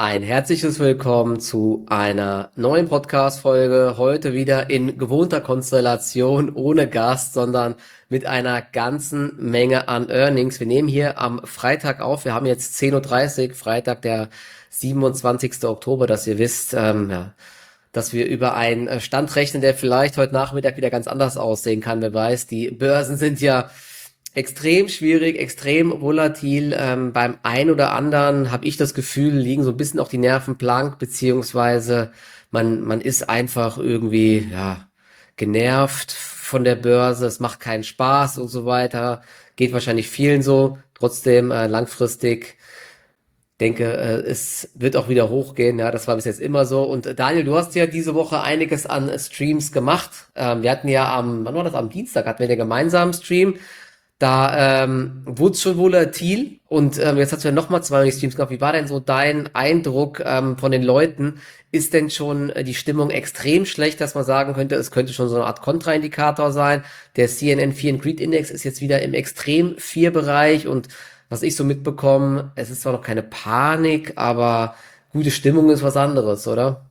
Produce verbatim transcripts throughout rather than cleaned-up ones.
Ein herzliches Willkommen zu einer neuen Podcast-Folge. Heute wieder in gewohnter Konstellation, ohne Gast, sondern mit einer ganzen Menge an Earnings. Wir nehmen hier am Freitag auf. Wir haben jetzt zehn Uhr dreißig, Freitag, der siebenundzwanzigster Oktober, dass ihr wisst, ähm, ja, dass wir über einen äh, Stand rechnen, der vielleicht heute Nachmittag wieder ganz anders aussehen kann. Wer weiß, die Börsen sind ja extrem schwierig, extrem volatil. Ähm, beim einen oder anderen habe ich das Gefühl, liegen so ein bisschen auch die Nerven blank, beziehungsweise man, man ist einfach irgendwie, ja, genervt von der Börse, es macht keinen Spaß und so weiter. Geht wahrscheinlich vielen so. Trotzdem äh, langfristig denke, äh, es wird auch wieder hochgehen. Ja, das war bis jetzt immer so. Und äh, Daniel, du hast ja diese Woche einiges an äh, Streams gemacht. Ähm, wir hatten ja am, wann war das? Am Dienstag hatten wir den gemeinsamen Stream. Da ähm, wurde es schon volatil und ähm, jetzt hast du ja nochmal zwei Streams gemacht. Wie war denn so dein Eindruck ähm, von den Leuten? Ist denn schon äh, die Stimmung extrem schlecht, dass man sagen könnte, es könnte schon so eine Art Kontraindikator sein? Der C N N Fear and Greed Index ist jetzt wieder im extrem vier Bereich und was ich so mitbekomme, es ist zwar noch keine Panik, aber gute Stimmung ist was anderes, oder?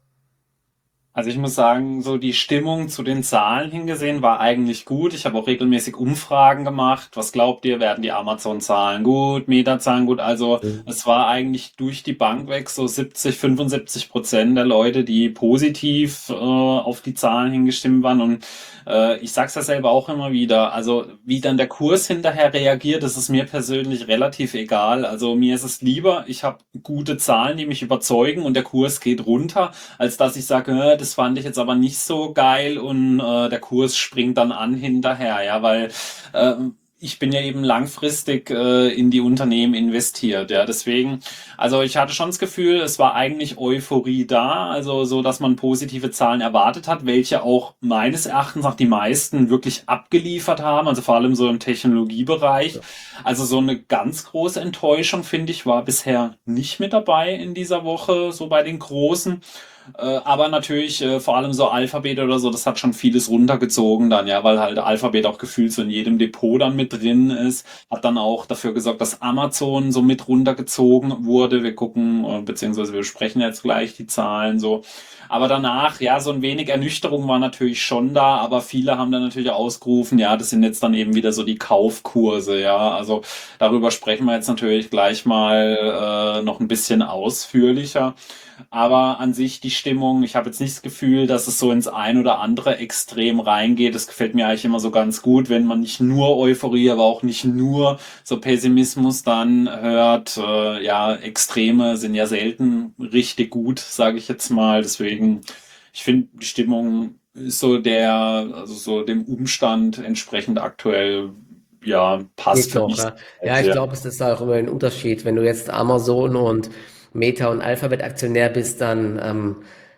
Also ich muss sagen, so die Stimmung zu den Zahlen hingesehen war eigentlich gut. Ich habe auch regelmäßig Umfragen gemacht. Was glaubt ihr, werden die Amazon-Zahlen gut, Meta-Zahlen gut? Also Mhm. es war eigentlich durch die Bank weg so siebzig, fünfundsiebzig Prozent der Leute, die positiv äh, auf die Zahlen hingestimmt waren. Und äh, ich sag's ja selber auch immer wieder. Also wie dann der Kurs hinterher reagiert, das ist mir persönlich relativ egal. Also mir ist es lieber, ich habe gute Zahlen, die mich überzeugen und der Kurs geht runter, als dass ich sage, äh, das fand ich jetzt aber nicht so geil und äh, der Kurs springt dann an hinterher, ja, weil äh, ich bin ja eben langfristig äh, in die Unternehmen investiert, ja, deswegen, also ich hatte schon das Gefühl, es war eigentlich Euphorie da, also so, dass man positive Zahlen erwartet hat, welche auch meines Erachtens nach die meisten wirklich abgeliefert haben, also vor allem so im Technologiebereich. Also so eine ganz große Enttäuschung, finde ich, war bisher nicht mit dabei in dieser Woche, so bei den Großen. Äh, aber natürlich, äh, vor allem so Alphabet oder so, das hat schon vieles runtergezogen dann, ja, weil halt Alphabet auch gefühlt so in jedem Depot dann mit drin ist. Hat dann auch dafür gesorgt, dass Amazon so mit runtergezogen wurde. Wir gucken, äh, beziehungsweise wir besprechen jetzt gleich die Zahlen so. Aber danach, ja, so ein wenig Ernüchterung war natürlich schon da, aber viele haben dann natürlich ausgerufen, ja, das sind jetzt dann eben wieder so die Kaufkurse, ja. Also darüber sprechen wir jetzt natürlich gleich mal äh, noch ein bisschen ausführlicher. Aber an sich die Stimmung, ich habe jetzt nicht das Gefühl, dass es so ins ein oder andere Extrem reingeht. Das gefällt mir eigentlich immer so ganz gut, wenn man nicht nur Euphorie, aber auch nicht nur so Pessimismus dann hört. Äh, ja, Extreme sind ja selten richtig gut, sage ich jetzt mal. Deswegen, ich finde, die Stimmung ist so der, also so dem Umstand entsprechend aktuell, ja, passt Geht für noch, mich. ja. Ja, ich glaube, es ist auch immer ein Unterschied. Wenn du jetzt Amazon und Meta und Alphabet Aktionär bist, dann ähm,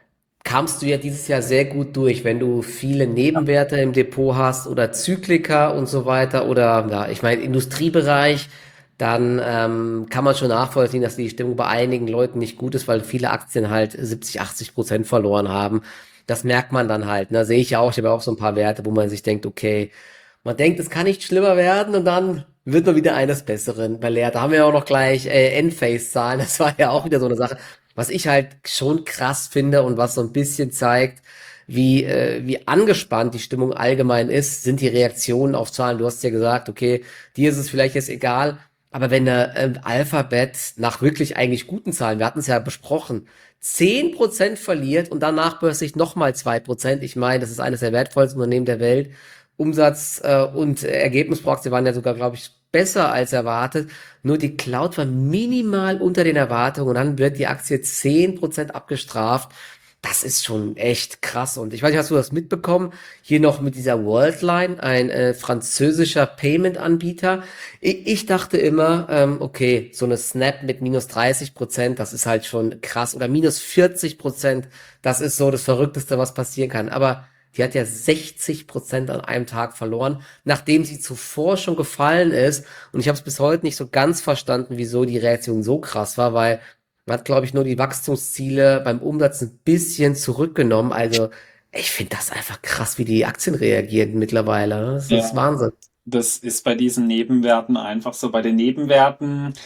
kamst du ja dieses Jahr sehr gut durch, wenn du viele Nebenwerte im Depot hast oder Zyklika und so weiter oder ja, ich meine Industriebereich, dann ähm, kann man schon nachvollziehen, dass die Stimmung bei einigen Leuten nicht gut ist, weil viele Aktien halt siebzig, achtzig Prozent verloren haben. Das merkt man dann halt. Ne? Sehe ich ja auch. Ich habe ja auch so ein paar Werte, wo man sich denkt, okay, man denkt, es kann nicht schlimmer werden und dann wird man wieder eines Besseren belehrt. Da haben wir ja auch noch gleich äh, Endphase-Zahlen. Das war ja auch wieder so eine Sache. Was ich halt schon krass finde und was so ein bisschen zeigt, wie, äh, wie angespannt die Stimmung allgemein ist, sind die Reaktionen auf Zahlen. Du hast ja gesagt, okay, dir ist es vielleicht jetzt egal, aber wenn der äh, Alphabet nach wirklich eigentlich guten Zahlen, wir hatten es ja besprochen, zehn Prozent verliert und danach plötzlich nochmal zwei Prozent. Ich meine, das ist eines der wertvollsten Unternehmen der Welt. Umsatz äh, und Ergebnis pro Aktie waren ja sogar, glaube ich, besser als erwartet. Nur die Cloud war minimal unter den Erwartungen und dann wird die Aktie zehn Prozent abgestraft. Das ist schon echt krass. Und ich weiß nicht, hast du das mitbekommen? Hier noch mit dieser Worldline, ein äh, französischer Payment-Anbieter. Ich, ich dachte immer, ähm, okay, so eine Snap mit minus dreißig Prozent, das ist halt schon krass. Oder minus vierzig Prozent, das ist so das Verrückteste, was passieren kann. Aber die hat ja sechzig Prozent an einem Tag verloren, nachdem sie zuvor schon gefallen ist. Und ich habe es bis heute nicht so ganz verstanden, wieso die Reaktion so krass war, weil man hat, glaube ich, nur die Wachstumsziele beim Umsatz ein bisschen zurückgenommen. Also ich finde das einfach krass, wie die Aktien reagieren mittlerweile. Das ist Ja. Wahnsinn. Das ist bei diesen Nebenwerten einfach so. Bei den Nebenwerten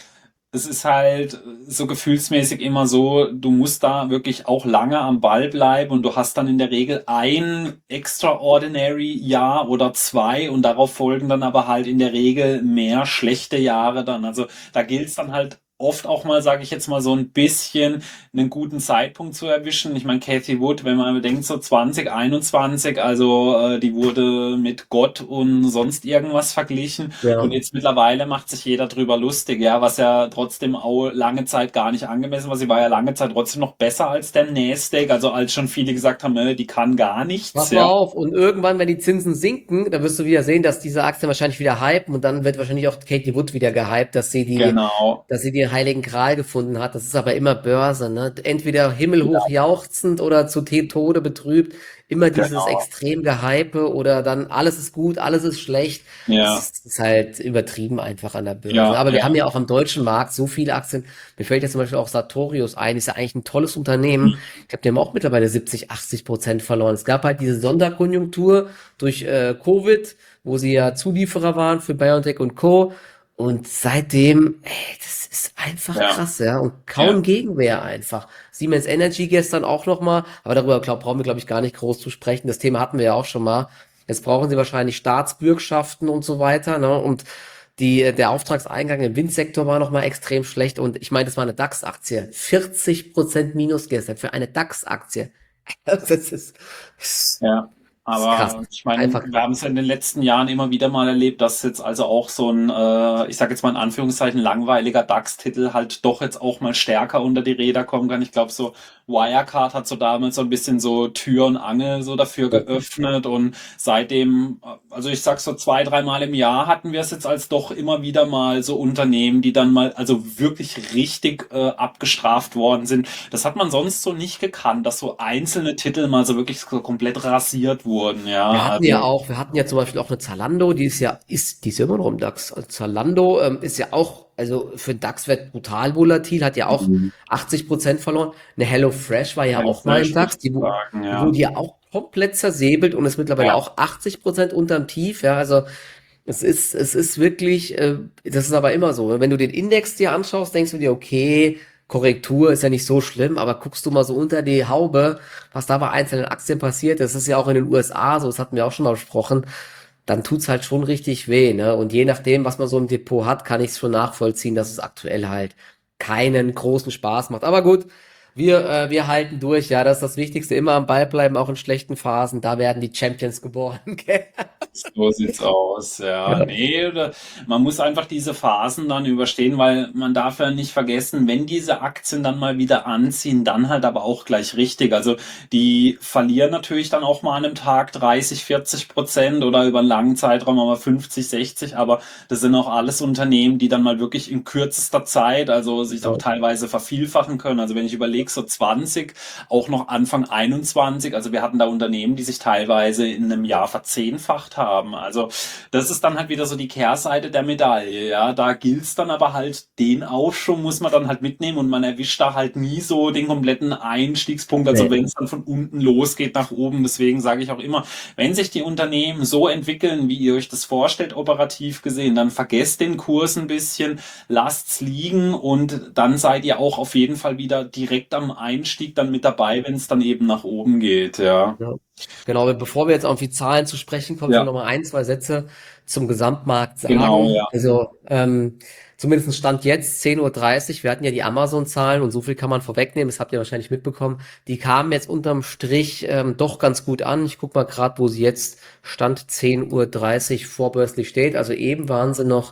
es ist halt so gefühlsmäßig immer so, du musst da wirklich auch lange am Ball bleiben und du hast dann in der Regel ein extraordinary Jahr oder zwei und darauf folgen dann aber halt in der Regel mehr schlechte Jahre dann. Also da gilt es dann halt oft auch mal, sage ich jetzt mal, so ein bisschen einen guten Zeitpunkt zu erwischen. Ich meine, Cathy Wood, wenn man bedenkt, so zwanzig einundzwanzig, also äh, die wurde mit Gott und sonst irgendwas verglichen. Und Ja. jetzt mittlerweile macht sich jeder drüber lustig, ja, was ja trotzdem auch lange Zeit gar nicht angemessen war. Sie war ja lange Zeit trotzdem noch besser als der Nasdaq, also als schon viele gesagt haben, äh, die kann gar nichts, Pass mal ja. auf, und irgendwann, wenn die Zinsen sinken, dann wirst du wieder sehen, dass diese Aktien wahrscheinlich wieder hypen und dann wird wahrscheinlich auch Katie Wood wieder gehypt, dass sie die, Genau, dass sie den heiligen Gral gefunden hat. Das ist aber immer Börse, ne? Entweder himmelhoch jauchzend oder zu Te- Tode betrübt. Immer dieses genau, extrem Gehype oder dann alles ist gut, alles ist schlecht. Das ja, ist, das ist halt übertrieben einfach an der Börse. ja, Aber wir ja. haben ja auch am deutschen Markt so viele Aktien. Mir fällt jetzt zum Beispiel auch Sartorius ein, ist ja eigentlich ein tolles Unternehmen. Ich glaube, die haben auch mittlerweile siebzig, achtzig Prozent verloren. Es gab halt diese Sonderkonjunktur durch äh, Covid, wo sie ja Zulieferer waren für BioNTech und Co. Und seitdem, ey, das ist einfach Ja, krass, ja, und ja. kaum Gegenwehr einfach. Siemens Energy gestern auch noch mal, aber darüber glaub, brauchen wir, glaube ich, gar nicht groß zu sprechen. Das Thema hatten wir ja auch schon mal. Jetzt brauchen sie wahrscheinlich Staatsbürgschaften und so weiter, ne? Und die, äh, der Auftragseingang im Windsektor war noch mal extrem schlecht. Und ich meine, das war eine DAX-Aktie. vierzig Prozent Minus gestern für eine DAX-Aktie. Das ist, das ist, Ja, das ist krass. aber ich meine, Einfach wir haben es ja in den letzten Jahren immer wieder mal erlebt, dass jetzt also auch so ein, äh, ich sage jetzt mal in Anführungszeichen, langweiliger DAX-Titel halt doch jetzt auch mal stärker unter die Räder kommen kann. Ich glaube, so Wirecard hat so damals so ein bisschen so Tür und Angel so dafür so. geöffnet und seitdem, äh, also ich sag so zwei, dreimal im Jahr hatten wir es jetzt als doch immer wieder mal so Unternehmen, die dann mal also wirklich richtig äh, abgestraft worden sind. Das hat man sonst so nicht gekannt, dass so einzelne Titel mal so wirklich so komplett rasiert wurden, Wir ja. hatten ja Also, auch, wir hatten ja zum Beispiel auch eine Zalando, die ist ja, ist, die ist ja immer noch im DAX. Also Zalando ähm, ist ja auch, also für den DAX-Wert brutal volatil, hat ja auch mhm. achtzig Prozent verloren. Eine HelloFresh war ja auch mal im HelloFresh würde DAX, ich die, wo- sagen, die ja. wurde ja auch komplett zersäbelt und ist mittlerweile Ja, auch achtzig Prozent unterm Tief. Ja, also es ist, es ist wirklich, äh, das ist aber immer so. Wenn du den Index dir anschaust, denkst du dir, okay, Korrektur ist ja nicht so schlimm, aber guckst du mal so unter die Haube, was da bei einzelnen Aktien passiert, das ist ja auch in den U S A so, das hatten wir auch schon mal besprochen, dann tut's halt schon richtig weh, ne? Und je nachdem, was man so im Depot hat, kann ich es schon nachvollziehen, dass es aktuell halt keinen großen Spaß macht. Aber gut, wir, äh, wir halten durch, ja, das ist das Wichtigste, immer am Ball bleiben, auch in schlechten Phasen, da werden die Champions geboren, gell? so sieht's aus, ja. Ja. Nee, da- man muss einfach diese Phasen dann überstehen, weil man darf ja nicht vergessen, wenn diese Aktien dann mal wieder anziehen, dann halt aber auch gleich richtig. Also die verlieren natürlich dann auch mal an einem Tag dreißig, vierzig Prozent oder über einen langen Zeitraum aber fünfzig, sechzig, aber das sind auch alles Unternehmen, die dann mal wirklich in kürzester Zeit, also sich auch Ja. teilweise vervielfachen können. Also wenn ich überlege, so zwanzig, auch noch Anfang einundzwanzig, also wir hatten da Unternehmen, die sich teilweise in einem Jahr verzehnfacht haben. Also das ist dann halt wieder so die Kehrseite der Medaille, ja. Da gilt's dann aber halt, den Aufschwung muss man dann halt mitnehmen und man erwischt da halt nie so den kompletten Einstiegspunkt, also wenn Nee. es dann von unten losgeht nach oben. Deswegen sage ich auch immer, wenn sich die Unternehmen so entwickeln, wie ihr euch das vorstellt, operativ gesehen, dann vergesst den Kurs ein bisschen, lasst's liegen und dann seid ihr auch auf jeden Fall wieder direkt am Einstieg dann mit dabei, wenn es dann eben nach oben geht, ja. Ja. Genau, aber bevor wir jetzt auf die Zahlen zu sprechen kommen, ich will Ja, noch mal ein, zwei Sätze zum Gesamtmarkt genau, sagen. ja. Also ähm, zumindest Stand jetzt zehn Uhr dreißig, wir hatten ja die Amazon-Zahlen und so viel kann man vorwegnehmen, das habt ihr wahrscheinlich mitbekommen. Die kamen jetzt unterm Strich ähm, doch ganz gut an. Ich guck mal gerade, wo sie jetzt Stand zehn Uhr dreißig vorbörslich steht. Also eben waren sie noch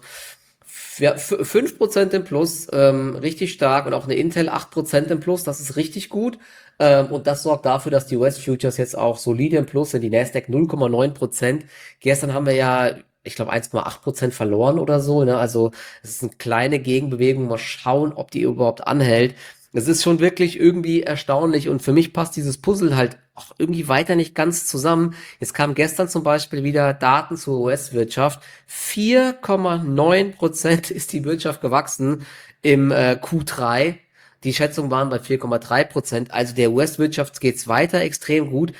ja, f- fünf Prozent im Plus, ähm, richtig stark und auch eine Intel acht Prozent im Plus, das ist richtig gut. Ähm, und das sorgt dafür, dass die U S-Futures jetzt auch solide im Plus sind, die Nasdaq null Komma neun Prozent. Gestern haben wir ja, ich glaube, eins Komma acht Prozent verloren oder so, ne? Also es ist eine kleine Gegenbewegung, mal schauen, ob die überhaupt anhält. Es ist schon wirklich irgendwie erstaunlich und für mich passt dieses Puzzle halt auch irgendwie weiter nicht ganz zusammen. Jetzt kam gestern zum Beispiel wieder Daten zur U S-Wirtschaft. vier Komma neun Prozent ist die Wirtschaft gewachsen im äh, Q drei. Die Schätzungen waren bei vier Komma drei Prozent. Also der U S-Wirtschaft geht's weiter extrem gut.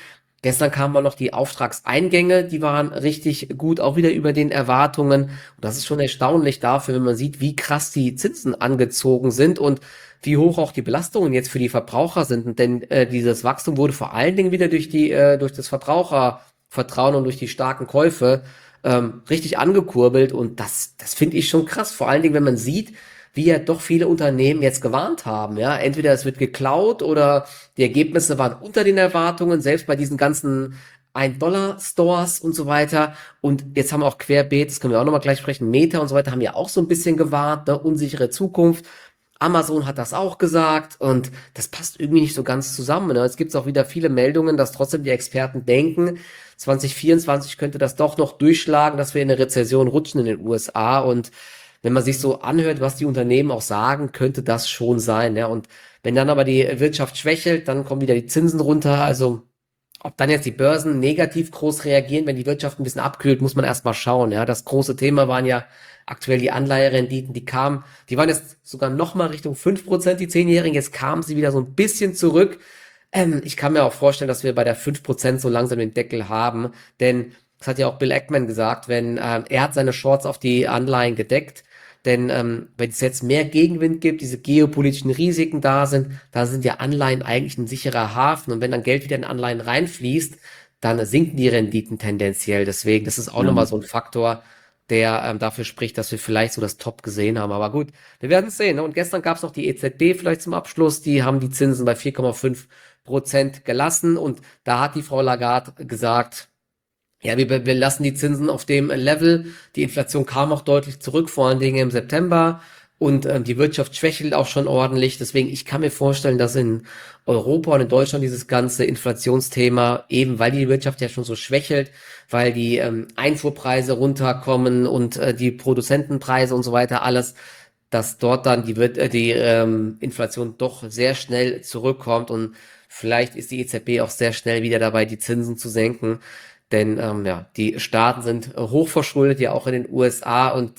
Gestern kamen mal noch die Auftragseingänge, die waren richtig gut, auch wieder über den Erwartungen. Und das ist schon erstaunlich dafür, wenn man sieht, wie krass die Zinsen angezogen sind und wie hoch auch die Belastungen jetzt für die Verbraucher sind. Denn äh, dieses Wachstum wurde vor allen Dingen wieder durch die, äh, durch das Verbrauchervertrauen und durch die starken Käufe ähm, richtig angekurbelt. Und das, das finde ich schon krass. Vor allen Dingen, wenn man sieht, wie ja doch viele Unternehmen jetzt gewarnt haben. Ja, entweder es wird geklaut oder die Ergebnisse waren unter den Erwartungen, selbst bei diesen ganzen ein-Dollar-Stores und so weiter. Und jetzt haben wir auch querbeet, das können wir auch nochmal gleich sprechen, Meta und so weiter haben ja auch so ein bisschen gewarnt, ne, unsichere Zukunft. Amazon hat das auch gesagt und das passt irgendwie nicht so ganz zusammen. Ne? Es gibt auch wieder viele Meldungen, dass trotzdem die Experten denken, zwanzig vierundzwanzig könnte das doch noch durchschlagen, dass wir in eine Rezession rutschen in den U S A. Und wenn man sich so anhört, was die Unternehmen auch sagen, könnte das schon sein. Ja? Und wenn dann aber die Wirtschaft schwächelt, dann kommen wieder die Zinsen runter. Also ob dann jetzt die Börsen negativ groß reagieren, wenn die Wirtschaft ein bisschen abkühlt, muss man erstmal schauen. Ja, das große Thema waren ja aktuell die Anleiherenditen, die kamen, die waren jetzt sogar noch mal Richtung fünf Prozent, die Zehnjährigen. Jetzt kamen sie wieder so ein bisschen zurück. Ähm, ich kann mir auch vorstellen, dass wir bei der fünf Prozent so langsam den Deckel haben, denn das hat ja auch Bill Ackman gesagt, wenn ähm, er hat seine Shorts auf die Anleihen gedeckt. Denn ähm, wenn es jetzt mehr Gegenwind gibt, diese geopolitischen Risiken da sind, da sind ja Anleihen eigentlich ein sicherer Hafen. Und wenn dann Geld wieder in Anleihen reinfließt, dann sinken die Renditen tendenziell. Deswegen, das ist auch Ja. nochmal so ein Faktor, der ähm, dafür spricht, dass wir vielleicht so das Top gesehen haben. Aber gut, wir werden es sehen. Ne? Und gestern gab es noch die E Z B vielleicht zum Abschluss. Die haben die Zinsen bei vier Komma fünf Prozent gelassen. Und da hat die Frau Lagarde gesagt, ja, wir, wir lassen die Zinsen auf dem Level. Die Inflation kam auch deutlich zurück, vor allen Dingen im September. Und ähm, die Wirtschaft schwächelt auch schon ordentlich. Deswegen, ich kann mir vorstellen, dass in Europa und in Deutschland dieses ganze Inflationsthema, eben weil die Wirtschaft ja schon so schwächelt, weil die ähm, Einfuhrpreise runterkommen und äh, die Produzentenpreise und so weiter, alles, dass dort dann die, wird, äh, die ähm, Inflation doch sehr schnell zurückkommt. Und vielleicht ist die E Z B auch sehr schnell wieder dabei, die Zinsen zu senken. Denn ähm, ja, die Staaten sind äh, hochverschuldet, ja auch in den U S A, und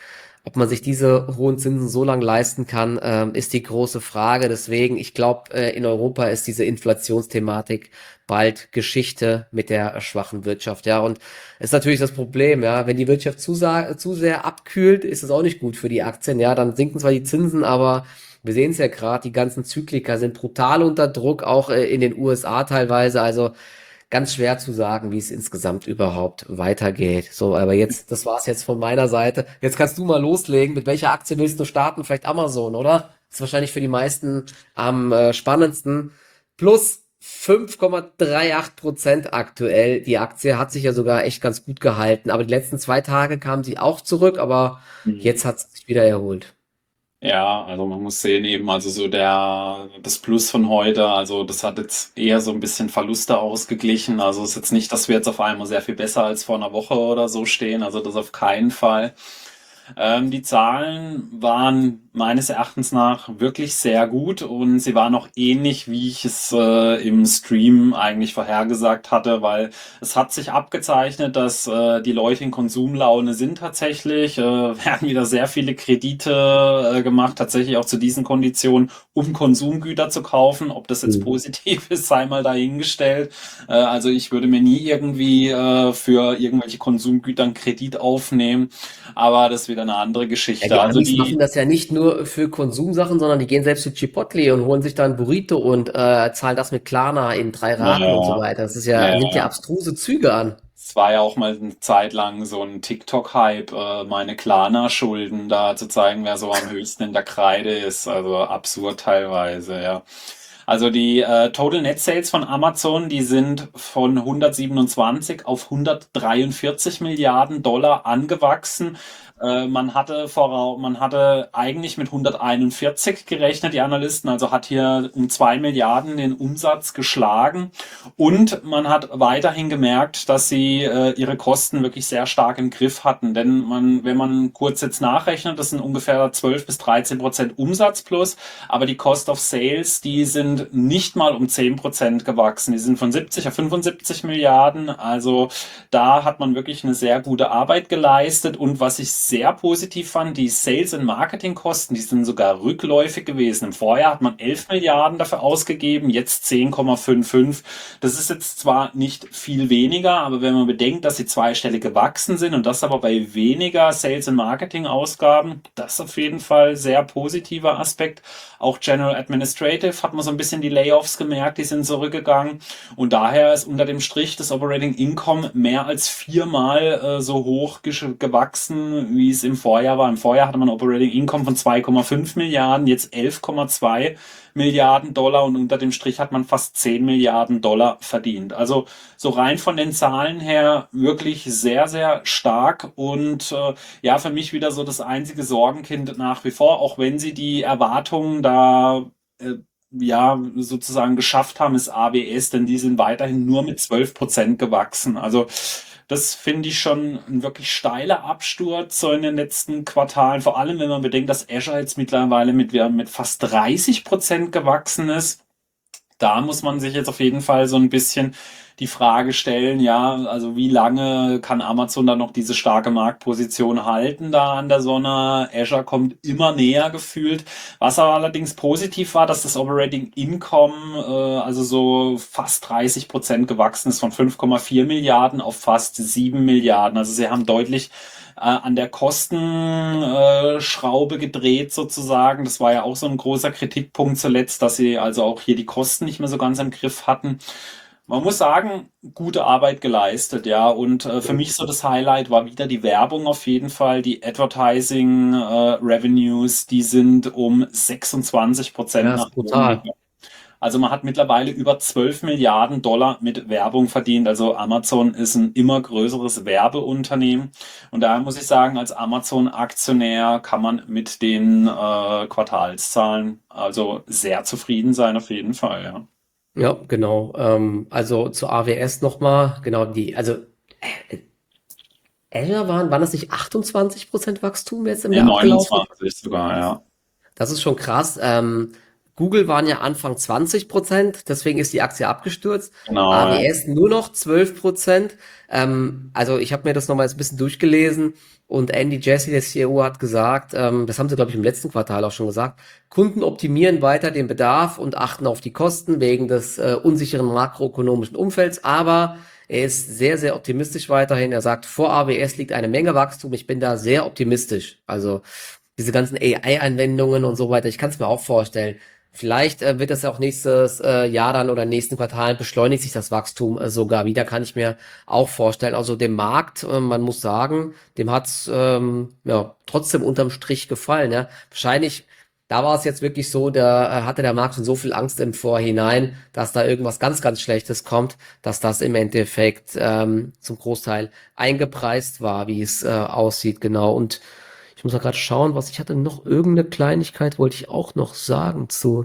ob man sich diese hohen Zinsen so lange leisten kann, ähm, ist die große Frage. Deswegen, ich glaube, äh, in Europa ist diese Inflationsthematik bald Geschichte mit der schwachen Wirtschaft. Ja, und ist natürlich das Problem, ja, wenn die Wirtschaft zu, sa- zu sehr abkühlt, ist es auch nicht gut für die Aktien. Ja, dann sinken zwar die Zinsen, aber wir sehen es ja gerade, die ganzen Zyklika sind brutal unter Druck, auch äh, in den U S A teilweise. Also ganz schwer zu sagen, wie es insgesamt überhaupt weitergeht. So, aber jetzt, das war's jetzt von meiner Seite. Jetzt kannst du mal loslegen. Mit welcher Aktie willst du starten? Vielleicht Amazon, oder? Ist wahrscheinlich für die meisten am äh, spannendsten. Plus fünf Komma achtunddreißig Prozent aktuell. Die Aktie hat sich ja sogar echt ganz gut gehalten. Aber die letzten zwei Tage kam sie auch zurück, aber Mhm. jetzt hat sie sich wieder erholt. Ja, also man muss sehen eben, also so der, das Plus von heute, also das hat jetzt eher so ein bisschen Verluste ausgeglichen. Also es ist jetzt nicht, dass wir jetzt auf einmal sehr viel besser als vor einer Woche oder so stehen. Also das auf keinen Fall. Ähm, die Zahlen waren meines Erachtens nach wirklich sehr gut und sie waren auch ähnlich, wie ich es äh, im Stream eigentlich vorhergesagt hatte, weil es hat sich abgezeichnet, dass äh, die Leute in Konsumlaune sind tatsächlich, äh, werden wieder sehr viele Kredite äh, gemacht, tatsächlich auch zu diesen Konditionen, um Konsumgüter zu kaufen. Ob das jetzt Mhm. positiv ist, sei mal dahingestellt. Äh, also ich würde mir nie irgendwie äh, für irgendwelche Konsumgüter einen Kredit aufnehmen. Aber das ist wieder eine andere Ja, Geschichte. die Also Amis machen die, das ja nicht nur für Konsumsachen, sondern die gehen selbst zu Chipotle und holen sich da ein Burrito und äh, zahlen das mit Klarna in drei Raten und so naja, weiter. Das ist ja, nimmt ja naja, abstruse Züge an. es war ja auch mal eine Zeit lang so ein TikTok-Hype, äh, meine Klarna-Schulden da zu zeigen, wer so am höchsten in der Kreide ist. Also absurd teilweise, ja. Also die äh, Total Net Sales von Amazon, die sind von hundertsiebenundzwanzig auf hundertdreiundvierzig Milliarden Dollar angewachsen. Äh, man hatte vorau man hatte eigentlich mit hunderteinundvierzig gerechnet, die Analysten, also hat hier um zwei Milliarden den Umsatz geschlagen. Und man hat weiterhin gemerkt, dass sie äh, ihre Kosten wirklich sehr stark im Griff hatten. Denn man, wenn man kurz jetzt nachrechnet, das sind ungefähr zwölf bis dreizehn Prozent Umsatz plus, aber die Cost of Sales, die sind sind nicht mal um zehn Prozent gewachsen. Die sind von siebzig auf fünfundsiebzig Milliarden. Also da hat man wirklich eine sehr gute Arbeit geleistet. Und was ich sehr positiv fand, die Sales- und Marketingkosten, die sind sogar rückläufig gewesen. Im Vorjahr hat man elf Milliarden dafür ausgegeben, jetzt zehn Komma fünfundfünf. Das ist jetzt zwar nicht viel weniger, aber wenn man bedenkt, dass sie zweistellig gewachsen sind und das aber bei weniger Sales- und Marketing-Ausgaben, das ist auf jeden Fall sehr positiver Aspekt. Auch General Administrative hat man so ein bisschen die Layoffs gemerkt, die sind zurückgegangen. Und daher ist unter dem Strich das Operating Income mehr als viermal äh, so hoch gesch- gewachsen, wie es im Vorjahr war. Im Vorjahr hatte man ein Operating Income von zwei Komma fünf Milliarden, jetzt elf Komma zwei Milliarden Dollar und unter dem Strich hat man fast zehn Milliarden Dollar verdient. Also so rein von den Zahlen her wirklich sehr, sehr stark und äh, ja, für mich wieder so das einzige Sorgenkind nach wie vor, auch wenn sie die Erwartungen da äh, ja sozusagen geschafft haben, ist A W S, denn die sind weiterhin nur mit zwölf Prozent gewachsen. Also das finde ich schon ein wirklich steiler Absturz so in den letzten Quartalen, vor allem wenn man bedenkt, dass Azure jetzt mittlerweile mit, mit fast dreißig Prozent gewachsen ist. Da muss man sich jetzt auf jeden Fall so ein bisschen die Frage stellen, ja, also wie lange kann Amazon da noch diese starke Marktposition halten da an der Sonne? Azure kommt immer näher gefühlt. Was aber allerdings positiv war, dass das Operating Income äh, also so fast dreißig Prozent gewachsen ist, von fünf Komma vier Milliarden auf fast sieben Milliarden. Also sie haben deutlich äh, an der Kostenschraube äh, gedreht sozusagen. Das war ja auch so ein großer Kritikpunkt zuletzt, dass sie also auch hier die Kosten nicht mehr so ganz im Griff hatten. Man muss sagen, gute Arbeit geleistet, ja. Und äh, für mich so das Highlight war wieder die Werbung auf jeden Fall. Die Advertising äh, Revenues, die sind um sechsundzwanzig Prozent Ja, nach ist oben brutal. gegangen. Also man hat mittlerweile über zwölf Milliarden Dollar mit Werbung verdient. Also Amazon ist ein immer größeres Werbeunternehmen. Und daher muss ich sagen, als Amazon-Aktionär kann man mit den äh, Quartalszahlen also sehr zufrieden sein, auf jeden Fall, ja. Ja, genau. Ähm, also zu A W S nochmal, genau die, also äh, Azure waren, waren das nicht achtundzwanzig Prozent Wachstum jetzt im Nee, Jahr abgelaufen? neunundzwanzig sogar, ja. Das ist schon krass. Ähm, Google waren ja Anfang zwanzig Prozent, deswegen ist die Aktie abgestürzt. Genau, ja. A W S nur noch zwölf Prozent. Ähm, also ich habe mir das nochmal jetzt ein bisschen durchgelesen und Andy Jassy, der C E O, hat gesagt, ähm, das haben sie, glaube ich, im letzten Quartal auch schon gesagt, Kunden optimieren weiter den Bedarf und achten auf die Kosten wegen des äh, unsicheren makroökonomischen Umfelds, aber er ist sehr, sehr optimistisch weiterhin. Er sagt, vor A W S liegt eine Menge Wachstum. Ich bin da sehr optimistisch. Also diese ganzen A I-Anwendungen und so weiter. Ich kann es mir auch vorstellen. Vielleicht äh, wird das ja auch nächstes äh, Jahr dann oder nächsten Quartal beschleunigt sich das Wachstum äh, sogar wieder, kann ich mir auch vorstellen. Also dem Markt, äh, man muss sagen, dem hat's ähm, ja trotzdem unterm Strich gefallen. Ja. Wahrscheinlich, da war es jetzt wirklich so, da äh, hatte der Markt schon so viel Angst im Vorhinein, dass da irgendwas ganz, ganz Schlechtes kommt, dass das im Endeffekt ähm, zum Großteil eingepreist war, wie es äh, aussieht, genau. Und ich muss mal gerade schauen, was ich hatte noch irgendeine Kleinigkeit wollte ich auch noch sagen zu.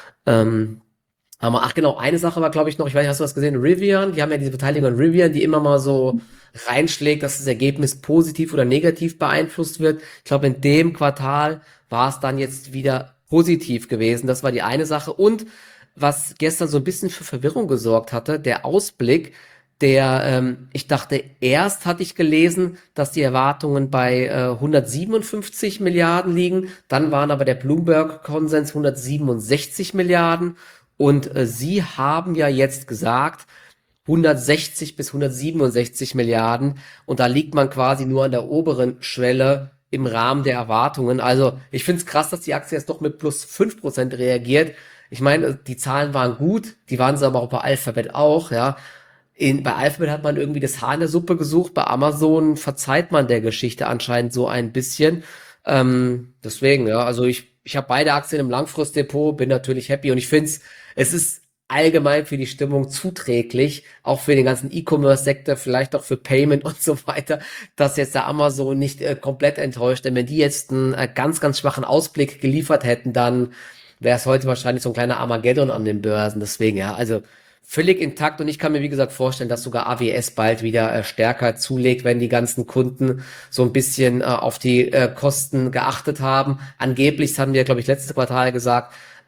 Ähm, aber ach genau, eine Sache war glaube ich noch, ich weiß nicht, hast du was gesehen? Rivian, die haben ja diese Beteiligung an Rivian, die immer mal so reinschlägt, dass das Ergebnis positiv oder negativ beeinflusst wird. Ich glaube, in dem Quartal war es dann jetzt wieder positiv gewesen. Das war die eine Sache. Und was gestern so ein bisschen für Verwirrung gesorgt hatte, der Ausblick, der, ähm, ich dachte, erst hatte ich gelesen, dass die Erwartungen bei äh, hundertsiebenundfünfzig Milliarden liegen, dann waren aber der Bloomberg-Konsens hundertsiebenundsechzig Milliarden und äh, sie haben ja jetzt gesagt, hundertsechzig bis hundertsiebenundsechzig Milliarden und da liegt man quasi nur an der oberen Schwelle im Rahmen der Erwartungen. Also ich finde es krass, dass die Aktie jetzt doch mit plus fünf Prozent reagiert. Ich meine, die Zahlen waren gut, die waren sie aber auch bei Alphabet auch, ja. In, bei Alphabet hat man irgendwie das Haar in der Suppe gesucht, bei Amazon verzeiht man der Geschichte anscheinend so ein bisschen. Ähm, deswegen, ja, also ich, ich habe beide Aktien im Langfristdepot, bin natürlich happy und ich finde es, es ist allgemein für die Stimmung zuträglich, auch für den ganzen E-Commerce-Sektor, vielleicht auch für Payment und so weiter, dass jetzt der Amazon nicht äh, komplett enttäuscht. Denn wenn die jetzt einen äh, ganz, ganz schwachen Ausblick geliefert hätten, dann wäre es heute wahrscheinlich so ein kleiner Armageddon an den Börsen. Deswegen, ja, also völlig intakt und ich kann mir, wie gesagt, vorstellen, dass sogar A W S bald wieder äh, stärker zulegt, wenn die ganzen Kunden so ein bisschen äh, auf die äh, Kosten geachtet haben. Angeblich, das haben wir, glaube ich, letztes Quartal gesagt,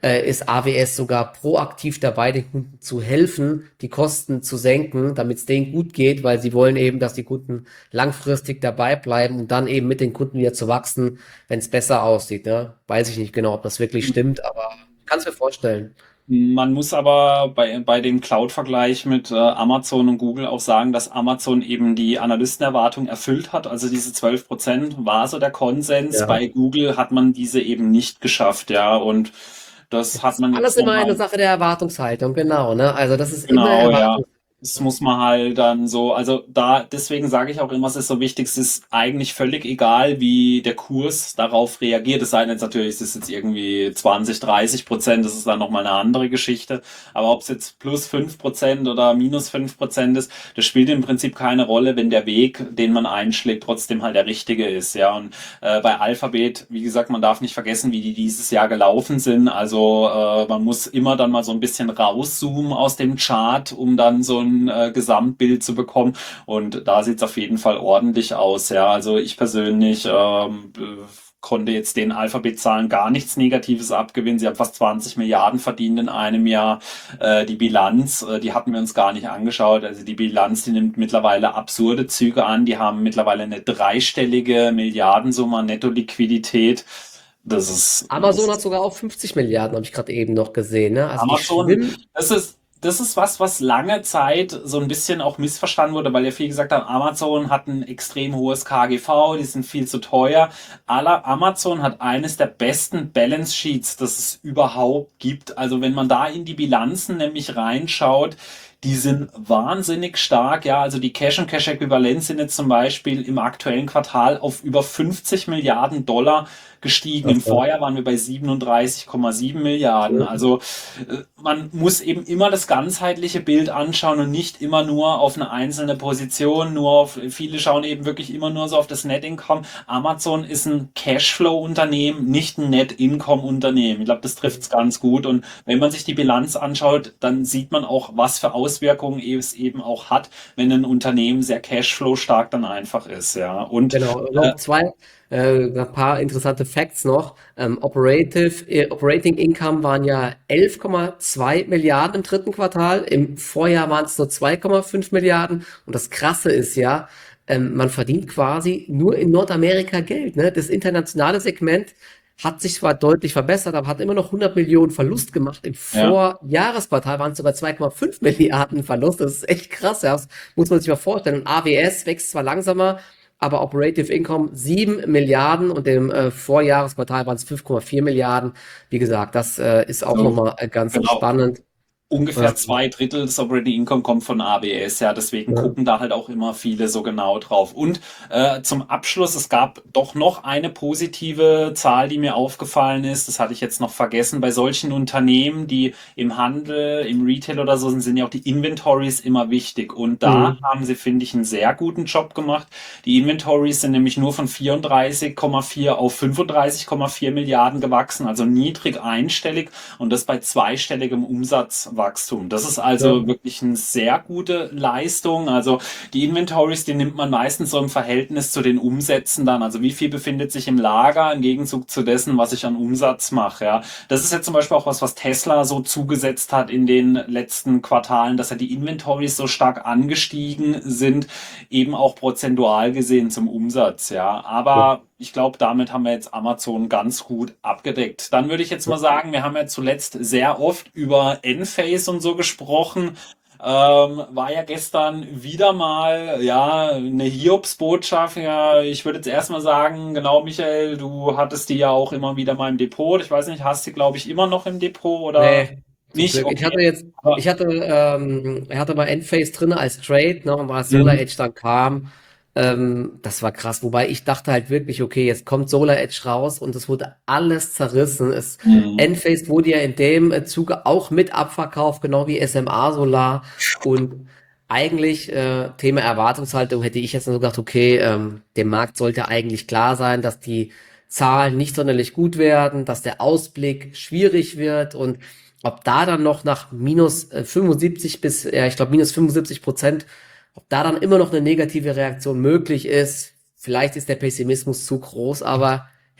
äh, ist A W S sogar proaktiv dabei, den Kunden zu helfen, die Kosten zu senken, damit es denen gut geht, weil sie wollen eben, dass die Kunden langfristig dabei bleiben und dann eben mit den Kunden wieder zu wachsen, wenn es besser aussieht. Ne? Weiß ich nicht genau, ob das wirklich stimmt, aber ich kann es mir vorstellen. Man muss aber bei, bei dem Cloud-Vergleich mit äh, Amazon und Google auch sagen, dass Amazon eben die Analystenerwartung erfüllt hat. Also diese zwölf Prozent war so der Konsens. Ja. Bei Google hat man diese eben nicht geschafft, ja. Und das hat man Alles jetzt immer eine nochmal. Sache der Erwartungshaltung, genau, ne? Also das ist immer Genau, ja. Erwartung. Das muss man halt dann so, also da, deswegen sage ich auch immer, es ist so wichtig, es ist eigentlich völlig egal, wie der Kurs darauf reagiert. Es sei denn jetzt natürlich, es ist jetzt irgendwie zwanzig, dreißig Prozent, das ist dann nochmal eine andere Geschichte. Aber ob es jetzt plus fünf Prozent oder minus fünf Prozent ist, das spielt im Prinzip keine Rolle, wenn der Weg, den man einschlägt, trotzdem halt der richtige ist, ja. Und äh, bei Alphabet, wie gesagt, man darf nicht vergessen, wie die dieses Jahr gelaufen sind. Also äh, man muss immer dann mal so ein bisschen rauszoomen aus dem Chart, um dann so ein äh, Gesamtbild zu bekommen. Und da sieht es auf jeden Fall ordentlich aus. Ja, also ich persönlich ähm, konnte jetzt den Alphabet-Zahlen gar nichts Negatives abgewinnen. Sie haben fast zwanzig Milliarden verdient in einem Jahr. Äh, die Bilanz, äh, die hatten wir uns gar nicht angeschaut. Also die Bilanz, die nimmt mittlerweile absurde Züge an. Die haben mittlerweile eine dreistellige Milliardensumme an Netto-Liquidität. Das ist, Amazon das hat sogar auch fünfzig Milliarden, habe ich gerade eben noch gesehen, ne? Also die Amazon, schwimmen. das ist, das ist was, was lange Zeit so ein bisschen auch missverstanden wurde, weil ja viele gesagt haben, Amazon hat ein extrem hohes K G V, die sind viel zu teuer. Aller Amazon hat eines der besten Balance Sheets, das es überhaupt gibt. Also wenn man da in die Bilanzen nämlich reinschaut, die sind wahnsinnig stark, ja. Also die Cash und Cash Äquivalent sind jetzt zum Beispiel im aktuellen Quartal auf über fünfzig Milliarden Dollar gestiegen. Im Also, Vorjahr waren wir bei siebenunddreißig Komma sieben Milliarden. Also äh, man muss eben immer das ganzheitliche Bild anschauen und nicht immer nur auf eine einzelne Position, nur auf, viele schauen eben wirklich immer nur so auf das Net Income. Amazon ist ein Cashflow-Unternehmen, nicht ein Net Income-Unternehmen. Ich glaube, das trifft es ganz gut. Und wenn man sich die Bilanz anschaut, dann sieht man auch, was für Auswirkungen es eben auch hat, wenn ein Unternehmen sehr Cashflow stark dann einfach ist, ja. Und genau, äh, noch zwei, äh, ein paar interessante Facts noch. Ähm, Operative, äh, Operating Income waren ja elf Komma zwei Milliarden im dritten Quartal. Im Vorjahr waren es nur zwei Komma fünf Milliarden. Und das Krasse ist ja, ähm, man verdient quasi nur in Nordamerika Geld, ne? Das internationale Segment hat sich zwar deutlich verbessert, aber hat immer noch hundert Millionen Verlust gemacht. Im ja. Vorjahresquartal waren es sogar zwei Komma fünf Milliarden Verlust. Das ist echt krass, ja. Das muss man sich mal vorstellen. Und A W S wächst zwar langsamer, aber Operative Income sieben Milliarden und im äh, Vorjahresquartal waren es fünf Komma vier Milliarden. Wie gesagt, das äh, ist auch Also, nochmal äh, ganz genau. spannend. Ungefähr Ähm, zwei Drittel des Operating Income kommt von A W S, ja, deswegen ja. gucken da halt auch immer viele so genau drauf. Und äh, zum Abschluss, es gab doch noch eine positive Zahl, die mir aufgefallen ist, das hatte ich jetzt noch vergessen, bei solchen Unternehmen, die im Handel, im Retail oder so sind, sind ja auch die Inventories immer wichtig. Und da Mhm. haben sie, finde ich, einen sehr guten Job gemacht. Die Inventories sind nämlich nur von vierunddreißig Komma vier auf fünfunddreißig Komma vier Milliarden gewachsen, also niedrig einstellig und das bei zweistelligem Umsatzwachstum. Das ist Ja. also wirklich eine sehr gute Leistung. Also die Inventories, die nimmt man meistens so im Verhältnis zu den Umsätzen dann. Also wie viel befindet sich im Lager im Gegenzug zu dessen, was ich an Umsatz mache. Ja, das ist jetzt zum Beispiel auch was, was Tesla so zugesetzt hat in den letzten Quartalen, dass ja die Inventories so stark angestiegen sind, eben auch prozentual gesehen zum Umsatz. Ja, aber ich glaube, damit haben wir jetzt Amazon ganz gut abgedeckt. Dann würde ich jetzt mal sagen, wir haben ja zuletzt sehr oft über Enphase und so gesprochen. Ähm, war ja gestern wieder mal, ja, eine Hiobsbotschaft. Ja, ich würde jetzt erstmal sagen, genau, Michael, du hattest die ja auch immer wieder mal im Depot. Ich weiß nicht, hast du, glaube ich, immer noch im Depot oder Nee, zum nicht? Glück. Ich Okay. hatte jetzt, Aber, ich hatte, ähm, ich hatte mal Enphase drin als Trade, ne, und als Solar mhm. Edge dann kam, ähm, das war krass. Wobei ich dachte halt wirklich, okay, jetzt kommt Solar Edge raus und es wurde alles zerrissen. Es, Mhm. Enphase wurde ja in dem äh, Zuge auch mit abverkauft, genau wie S M A Solar. Und eigentlich, äh, Thema Erwartungshaltung, hätte ich jetzt nur gedacht, okay, ähm, dem Markt sollte eigentlich klar sein, dass die Zahlen nicht sonderlich gut werden, dass der Ausblick schwierig wird und ob da dann noch nach minus äh, fünfundsiebzig bis, ja, ich glaube, minus fünfundsiebzig Prozent, ob da dann immer noch eine negative Reaktion möglich ist. Vielleicht ist der Pessimismus zu groß, aber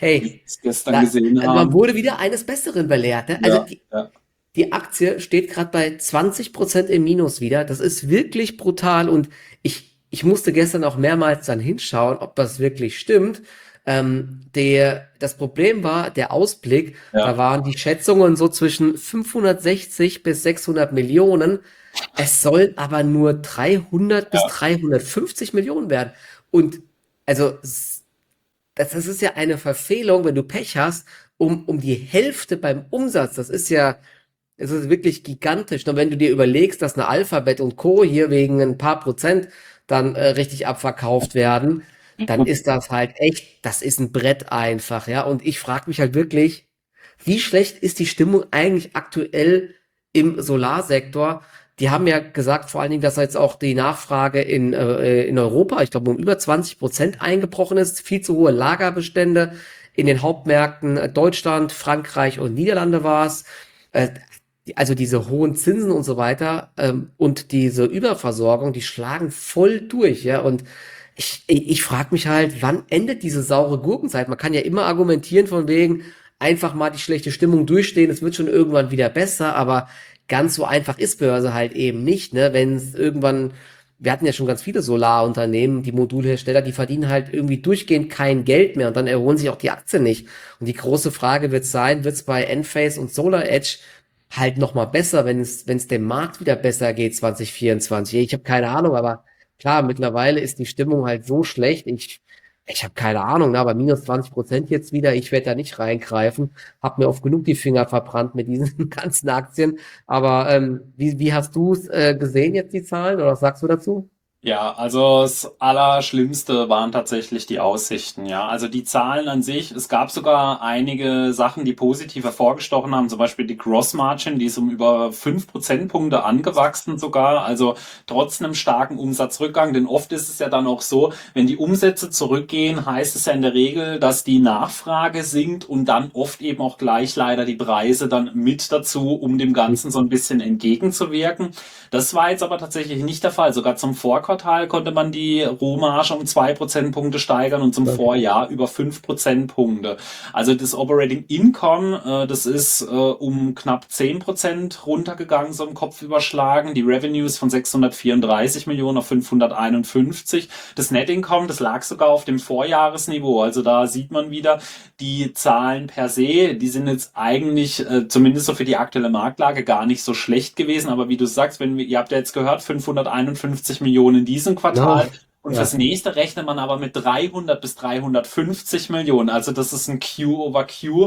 wie wir Hey, es gestern da, gesehen man haben. wurde wieder eines Besseren belehrt. Ne? Also Ja, die, ja. die Aktie steht gerade bei zwanzig Prozent im Minus wieder. Das ist wirklich brutal und ich, ich musste gestern auch mehrmals dann hinschauen, ob das wirklich stimmt. Ähm, der, das Problem war, der Ausblick, da Ja. waren die Schätzungen so zwischen fünfhundertsechzig bis sechshundert Millionen. Es sollen aber nur dreihundert bis Ja. dreihundertfünfzig Millionen werden. Und also s- das, das ist ja eine Verfehlung, wenn du Pech hast, um, um die Hälfte beim Umsatz. Das ist ja, es ist wirklich gigantisch. Und wenn du dir überlegst, dass eine Alphabet und Co. hier wegen ein paar Prozent dann äh, richtig abverkauft werden, Ja, dann gut. ist das halt echt, das ist ein Brett einfach, ja. Und ich frage mich halt wirklich, wie schlecht ist die Stimmung eigentlich aktuell im Solarsektor? Die haben ja gesagt, vor allen Dingen, dass jetzt auch die Nachfrage in, äh, in Europa, ich glaube, um über zwanzig Prozent eingebrochen ist, viel zu hohe Lagerbestände in den Hauptmärkten äh, Deutschland, Frankreich und Niederlande war es. Äh, also diese hohen Zinsen und so weiter ähm, und diese Überversorgung, die schlagen voll durch, ja. Und ich, ich, ich frage mich halt, wann endet diese saure Gurkenzeit? Man kann ja immer argumentieren von wegen, einfach mal die schlechte Stimmung durchstehen, es wird schon irgendwann wieder besser, aber ganz so einfach ist Börse halt eben nicht, ne? Wenn es irgendwann, wir hatten ja schon ganz viele Solarunternehmen, die Modulhersteller, die verdienen halt irgendwie durchgehend kein Geld mehr und dann erholen sich auch die Aktien nicht. Und die große Frage wird sein, wird es bei Enphase und SolarEdge halt noch mal besser, wenn es wenn es dem Markt wieder besser geht zwanzig vierundzwanzig? Ich habe keine Ahnung, aber klar, mittlerweile ist die Stimmung halt so schlecht. Ich ich habe keine Ahnung, ne, aber minus zwanzig Prozent jetzt wieder. Ich werde da nicht reingreifen. Hab mir oft genug die Finger verbrannt mit diesen ganzen Aktien. Aber ähm, wie, wie hast du es äh, gesehen jetzt, die Zahlen? Oder was sagst du dazu? Ja, also das Allerschlimmste waren tatsächlich die Aussichten, ja. Also die Zahlen an sich, es gab sogar einige Sachen, die positiv hervorgestochen haben, zum Beispiel die Gross Margin, die ist um über fünf Prozentpunkte angewachsen sogar, also trotz einem starken Umsatzrückgang, denn oft ist es ja dann auch so, wenn die Umsätze zurückgehen, heißt es ja in der Regel, dass die Nachfrage sinkt und dann oft eben auch gleich leider die Preise dann mit dazu, um dem Ganzen so ein bisschen entgegenzuwirken. Das war jetzt aber tatsächlich nicht der Fall. Sogar zum Vorquartal konnte man die Rohmarge um zwei Prozentpunkte steigern und zum Okay. Vorjahr über fünf Prozentpunkte. Also das Operating Income, äh, das ist äh, um knapp zehn Prozent runtergegangen, so im Kopf überschlagen. Die Revenues von sechshundertvierunddreißig Millionen auf fünfhunderteinundfünfzig. Das Net Income, das lag sogar auf dem Vorjahresniveau. Also da sieht man wieder, die Zahlen per se, die sind jetzt eigentlich, äh, zumindest so für die aktuelle Marktlage, gar nicht so schlecht gewesen. Aber wie du sagst, wenn wir, ihr habt ja jetzt gehört, fünfhunderteinundfünfzig Millionen in diesem No. Quartal. Und fürs Ja. nächste rechnet man aber mit dreihundert bis dreihundertfünfzig Millionen. Also das ist ein Q-over-Q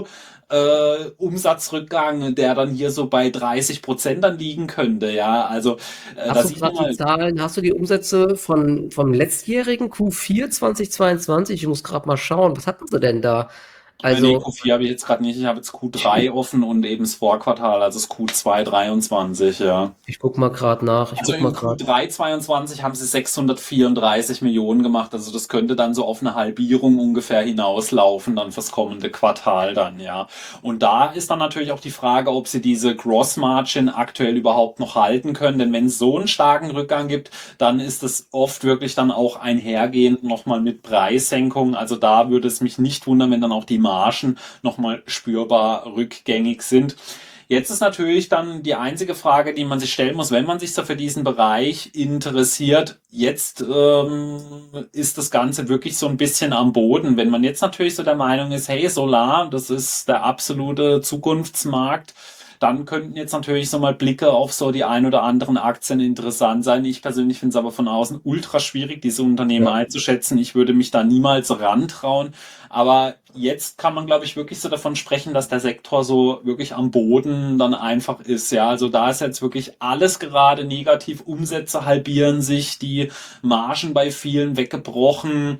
äh, Umsatzrückgang, der dann hier so bei dreißig Prozent dann liegen könnte. Ja, also äh, da Hast du sieht man gerade die mal, Zahlen, hast du die Umsätze von, vom letztjährigen Q vier zweitausendzweiundzwanzig? Ich muss gerade mal schauen, was hatten sie denn da? äh, nee, Also, Q vier habe ich jetzt gerade nicht. Ich habe jetzt Q drei offen und eben das Vorquartal, also das Q zwei dreiundzwanzig, ja. ich guck mal gerade nach, ich Also guck mal im gerade. Q drei zweiundzwanzig haben sie sechshundertvierunddreißig Millionen gemacht. Also das könnte dann so auf eine Halbierung ungefähr hinauslaufen dann fürs kommende Quartal dann, ja. Und da ist dann natürlich auch die Frage, ob sie diese Gross Margin aktuell überhaupt noch halten können. Denn wenn es so einen starken Rückgang gibt, dann ist es oft wirklich dann auch einhergehend nochmal mit Preissenkungen. Also da würde es mich nicht wundern, wenn dann auch die Margen nochmal spürbar rückgängig sind. Jetzt ist natürlich dann die einzige Frage, die man sich stellen muss, wenn man sich so für diesen Bereich interessiert. Jetzt ähm, ist das Ganze wirklich so ein bisschen am Boden. Wenn man jetzt natürlich so der Meinung ist, hey, Solar, das ist der absolute Zukunftsmarkt, dann könnten jetzt natürlich so mal Blicke auf so die ein oder anderen Aktien interessant sein. Ich persönlich finde es aber von außen ultra schwierig, diese Unternehmen Ja. einzuschätzen. Ich würde mich da niemals rantrauen. Aber jetzt kann man, glaube ich, wirklich so davon sprechen, dass der Sektor so wirklich am Boden dann einfach ist. Ja, also da ist jetzt wirklich alles gerade negativ. Umsätze halbieren sich, die Margen bei vielen weggebrochen.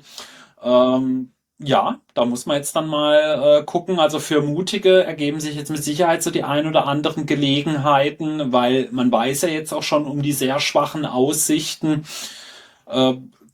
Ähm, ja, da muss man jetzt dann mal äh, gucken. Also für Mutige ergeben sich jetzt mit Sicherheit so die ein oder anderen Gelegenheiten, weil man weiß ja jetzt auch schon um die sehr schwachen Aussichten. Äh,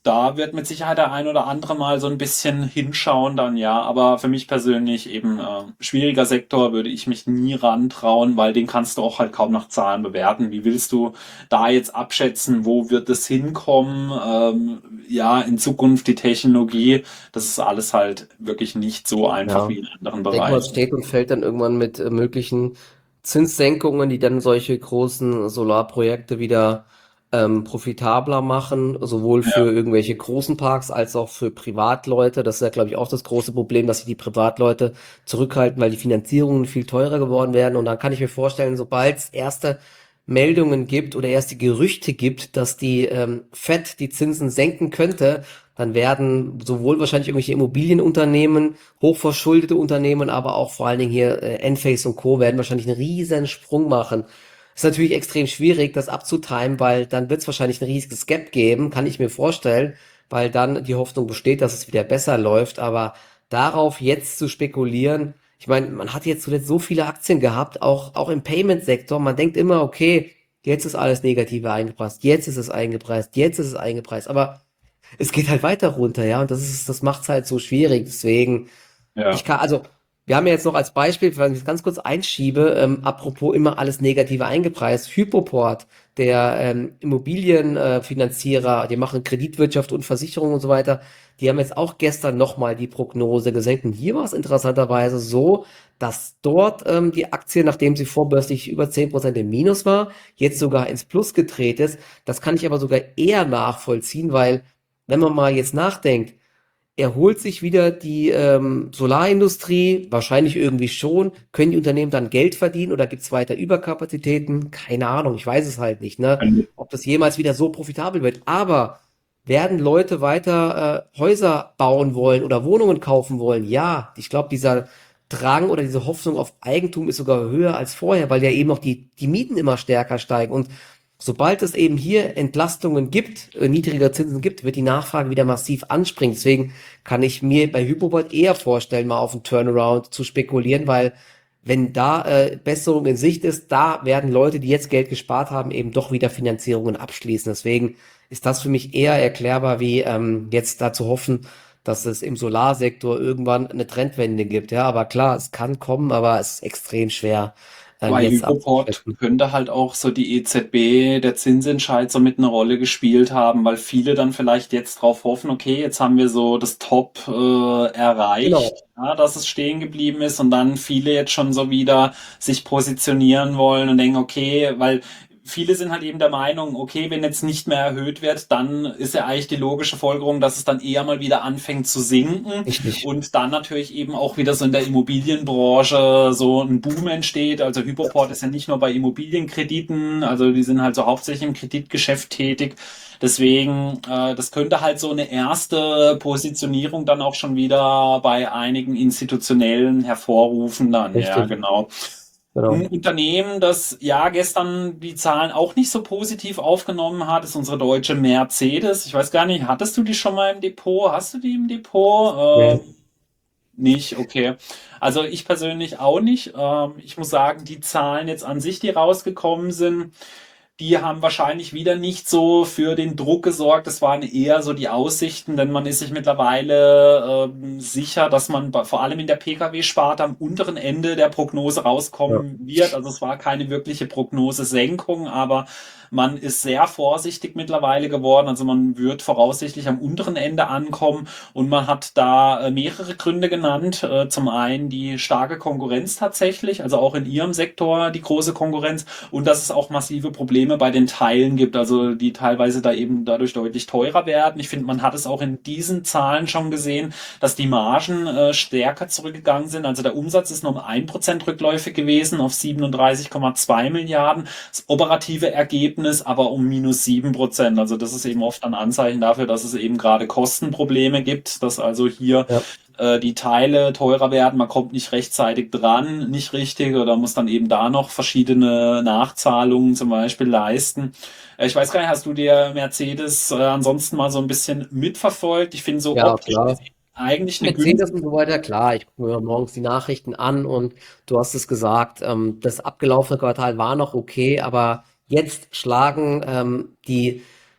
da wird mit Sicherheit der ein oder andere mal so ein bisschen hinschauen dann, ja. Aber für mich persönlich eben äh, schwieriger Sektor, würde ich mich nie rantrauen, weil den kannst du auch halt kaum nach Zahlen bewerten. Wie willst du da jetzt abschätzen, wo wird es hinkommen? Ähm, ja, in Zukunft die Technologie, das ist alles halt wirklich nicht so einfach Ja. wie in anderen Ich denke mal, es Bereichen. steht und fällt dann irgendwann mit äh, möglichen Zinssenkungen, die dann solche großen Solarprojekte wieder ähm, profitabler machen, sowohl Ja, für irgendwelche großen Parks als auch für Privatleute. Das ist ja, glaube ich, auch das große Problem, dass sich die Privatleute zurückhalten, weil die Finanzierungen viel teurer geworden werden. Und dann kann ich mir vorstellen, sobald es erste Meldungen gibt oder erste Gerüchte gibt, dass die ähm, Fed die Zinsen senken könnte, dann werden sowohl wahrscheinlich irgendwelche Immobilienunternehmen, hochverschuldete Unternehmen, aber auch vor allen Dingen hier äh, Enphase und Co. werden wahrscheinlich einen riesen Sprung machen. Ist natürlich extrem schwierig, das abzutimen, weil dann wird es wahrscheinlich ein riesiges Gap geben, kann ich mir vorstellen, weil dann die Hoffnung besteht, dass es wieder besser läuft. Aber darauf jetzt zu spekulieren, ich meine, man hat jetzt zuletzt so viele Aktien gehabt, auch, auch im Payment-Sektor. Man denkt immer, okay, jetzt ist alles Negative eingepreist, jetzt ist es eingepreist, jetzt ist es eingepreist. Aber es geht halt weiter runter, ja, und das ist, das macht's halt so schwierig. Deswegen, ich ja. kann, also, wir haben ja jetzt noch als Beispiel, wenn ich es ganz kurz einschiebe, ähm, apropos immer alles Negative eingepreist, Hypoport, der ähm, Immobilienfinanzierer, äh, Finanzierer, die machen Kreditwirtschaft und Versicherung und so weiter, die haben jetzt auch gestern nochmal die Prognose gesenkt. Und hier war es interessanterweise so, dass dort ähm, die Aktie, nachdem sie vorbörslich über zehn Prozent im Minus war, jetzt sogar ins Plus gedreht ist. Das kann ich aber sogar eher nachvollziehen, weil wenn man mal jetzt nachdenkt, erholt sich wieder die ähm, Solarindustrie? Wahrscheinlich irgendwie schon. Können die Unternehmen dann Geld verdienen oder gibt es weiter Überkapazitäten? Keine Ahnung, ich weiß es halt nicht, ne? Ob das jemals wieder so profitabel wird. Aber werden Leute weiter äh, Häuser bauen wollen oder Wohnungen kaufen wollen? Ja, ich glaube, dieser Drang oder diese Hoffnung auf Eigentum ist sogar höher als vorher, weil ja eben auch die, die Mieten immer stärker steigen. Und sobald es eben hier Entlastungen gibt, äh, niedrigere Zinsen gibt, wird die Nachfrage wieder massiv anspringen. Deswegen kann ich mir bei Hypoport eher vorstellen, mal auf einen Turnaround zu spekulieren, weil wenn da äh, Besserung in Sicht ist, da werden Leute, die jetzt Geld gespart haben, eben doch wieder Finanzierungen abschließen. Deswegen ist das für mich eher erklärbar, wie ähm, jetzt da zu hoffen, dass es im Solarsektor irgendwann eine Trendwende gibt. Ja, aber klar, es kann kommen, aber es ist extrem schwer ähm, Bei jetzt Hypoport abzuschätzen. könnte halt auch so die E Z B, der Zinsentscheid so mit eine Rolle gespielt haben, weil viele dann vielleicht jetzt drauf hoffen, okay, jetzt haben wir so das Top äh, erreicht, Genau, ja, dass es stehen geblieben ist und dann viele jetzt schon so wieder sich positionieren wollen und denken, okay, weil viele sind halt eben der Meinung, okay, wenn jetzt nicht mehr erhöht wird, dann ist ja eigentlich die logische Folgerung, dass es dann eher mal wieder anfängt zu sinken richtig. und dann natürlich eben auch wieder so in der Immobilienbranche so ein Boom entsteht. Also Hypoport ist ja nicht nur bei Immobilienkrediten, also die sind halt so hauptsächlich im Kreditgeschäft tätig. Deswegen, äh, das könnte halt so eine erste Positionierung dann auch schon wieder bei einigen Institutionellen hervorrufen dann, ja, Richtig, genau. Ein genau. Unternehmen, das ja gestern die Zahlen auch nicht so positiv aufgenommen hat, ist unsere deutsche Mercedes. Ich weiß gar nicht, hattest du die schon mal im Depot? Hast du die im Depot? Äh, Nee. nicht, okay. Also ich persönlich auch nicht. Ähm, ich muss sagen, die Zahlen jetzt an sich, die rausgekommen sind, die haben wahrscheinlich wieder nicht so für den Druck gesorgt. Das waren eher so die Aussichten, denn man ist sich mittlerweile ähm, sicher, dass man bei, vor allem in der P K W-Sparte am unteren Ende der Prognose Ja. rauskommen wird. Also es war keine wirkliche Prognosesenkung, aber man ist sehr vorsichtig mittlerweile geworden. Also man wird voraussichtlich am unteren Ende ankommen und man hat da äh, mehrere Gründe genannt. Äh, zum einen die starke Konkurrenz tatsächlich, also auch in ihrem Sektor die große Konkurrenz und dass es auch massive Probleme bei den Teilen gibt, also die teilweise da eben dadurch deutlich teurer werden. Ich finde, man hat es auch in diesen Zahlen schon gesehen, dass die Margen äh, stärker zurückgegangen sind. Also der Umsatz ist nur um ein Prozent rückläufig gewesen auf siebenunddreißig Komma zwei Milliarden. Das operative Ergebnis aber um minus sieben Prozent. Also das ist eben oft ein Anzeichen dafür, dass es eben gerade Kostenprobleme gibt, dass also hier Ja. äh, die Teile teurer werden, man kommt nicht rechtzeitig dran, nicht richtig, oder muss dann eben da noch verschiedene Nachzahlungen zum Beispiel leisten. Äh, ich weiß gar nicht, hast du dir Mercedes äh, ansonsten mal so ein bisschen mitverfolgt? Ich finde so Ja, optisch ist klar. eigentlich eine Mercedes und günstige. so weiter, klar. Ich gucke mir morgens die Nachrichten an und du hast es gesagt, ähm, das abgelaufene Quartal war noch okay, aber jetzt schlagen ähm, die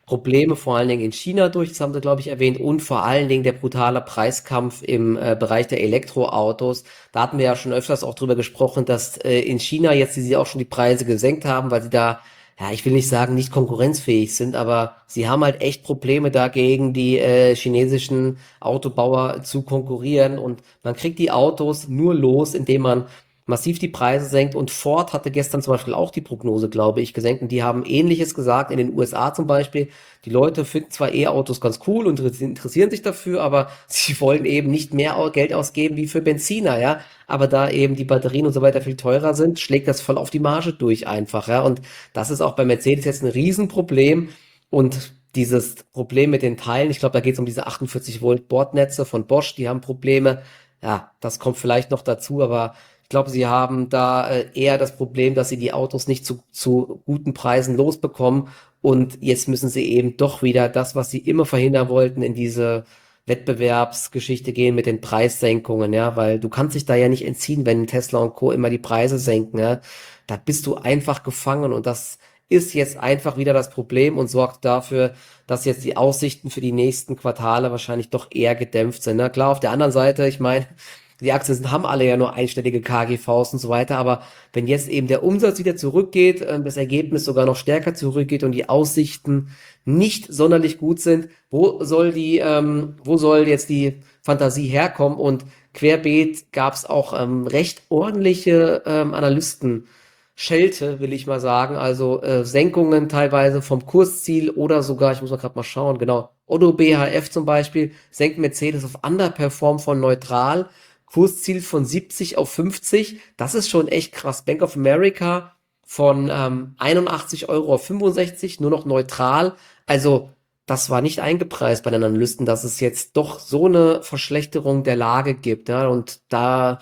Probleme vor allen Dingen in China durch, das haben Sie, glaube ich, erwähnt, und vor allen Dingen der brutale Preiskampf im äh, Bereich der Elektroautos. Da hatten wir ja schon öfters auch drüber gesprochen, dass äh, in China jetzt sie auch schon die Preise gesenkt haben, weil sie da, ja, ich will nicht sagen, nicht konkurrenzfähig sind, aber sie haben halt echt Probleme dagegen, die äh, chinesischen Autobauer zu konkurrieren, und man kriegt die Autos nur los, indem man massiv die Preise senkt, und Ford hatte gestern zum Beispiel auch die Prognose, glaube ich, gesenkt, und die haben Ähnliches gesagt in den U S A zum Beispiel. Die Leute finden zwar E-Autos ganz cool und interessieren sich dafür, aber sie wollen eben nicht mehr Geld ausgeben wie für Benziner, ja. Aber da eben die Batterien und so weiter viel teurer sind, schlägt das voll auf die Marge durch einfach, ja. Und das ist auch bei Mercedes jetzt ein Riesenproblem, und dieses Problem mit den Teilen, ich glaube, da geht es um diese achtundvierzig Volt Bordnetze von Bosch, die haben Probleme. Ja, das kommt vielleicht noch dazu, aber ich glaube, sie haben da äh, eher das Problem, dass sie die Autos nicht zu, zu guten Preisen losbekommen. Und jetzt müssen sie eben doch wieder das, was sie immer verhindern wollten, in diese Wettbewerbsgeschichte gehen mit den Preissenkungen, ja, weil du kannst dich da ja nicht entziehen, wenn Tesla und Co. immer die Preise senken, ja. Da bist du einfach gefangen, und das ist jetzt einfach wieder das Problem und sorgt dafür, dass jetzt die Aussichten für die nächsten Quartale wahrscheinlich doch eher gedämpft sind. Ne? Klar, auf der anderen Seite, ich meine, die Aktien sind, haben alle ja nur einstellige K G Vs und so weiter, aber wenn jetzt eben der Umsatz wieder zurückgeht, äh, das Ergebnis sogar noch stärker zurückgeht und die Aussichten nicht sonderlich gut sind, wo soll die, ähm, wo soll jetzt die Fantasie herkommen? Und querbeet gab es auch ähm, recht ordentliche ähm, Analysten. Schelte, will ich mal sagen, also äh, Senkungen teilweise vom Kursziel, oder sogar, ich muss mal gerade mal schauen, genau, Otto B H F zum Beispiel, senkt Mercedes auf Underperform von neutral, Kursziel von siebzig auf fünfzig, das ist schon echt krass. Bank of America von ähm, einundachtzig Euro auf fünfundsechzig, nur noch neutral, also das war nicht eingepreist bei den Analysten, dass es jetzt doch so eine Verschlechterung der Lage gibt, ja, und da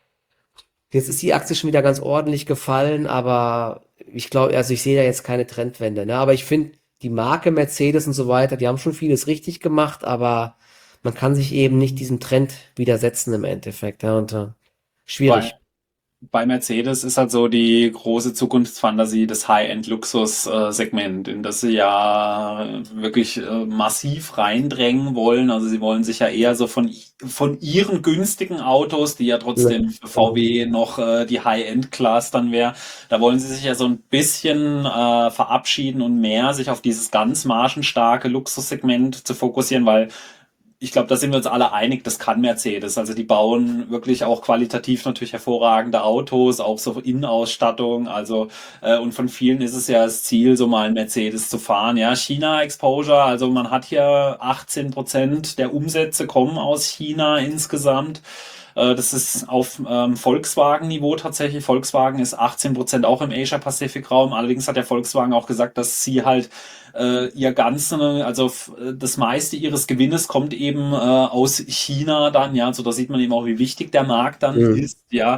jetzt ist die Aktie schon wieder ganz ordentlich gefallen, aber ich glaube, also ich sehe da jetzt keine Trendwende, ne? Aber ich finde, die Marke Mercedes und so weiter, die haben schon vieles richtig gemacht, aber man kann sich eben nicht diesem Trend widersetzen im Endeffekt, ja, und äh, Bei, schwierig. bei Mercedes ist halt so die große Zukunftsfantasie das High-End-Luxus-Segment, in das sie ja wirklich äh, massiv reindrängen wollen. Also sie wollen sich ja eher so von, von ihren günstigen Autos, die ja Ja, trotzdem für genau. V W noch äh, die High-End-Class dann wäre, da wollen sie sich ja so ein bisschen äh, verabschieden und mehr sich auf dieses ganz margenstarke Luxussegment zu fokussieren, weil ich glaube, da sind wir uns alle einig, das kann Mercedes. Also die bauen wirklich auch qualitativ natürlich hervorragende Autos, auch so Innenausstattung. Also äh, und von vielen ist es ja das Ziel, so mal ein Mercedes zu fahren. Ja, China Exposure, also man hat hier achtzehn Prozent der Umsätze kommen aus China insgesamt. Äh, Das ist auf ähm, Volkswagen-Niveau tatsächlich. Volkswagen ist achtzehn Prozent auch im Asia-Pacific-Raum. Allerdings hat der Volkswagen auch gesagt, dass sie halt äh, ihr ganzen, also f- das meiste ihres Gewinnes kommt eben äh, aus China dann, ja. Also da sieht man eben auch, wie wichtig der Markt dann Mhm. ist, ja.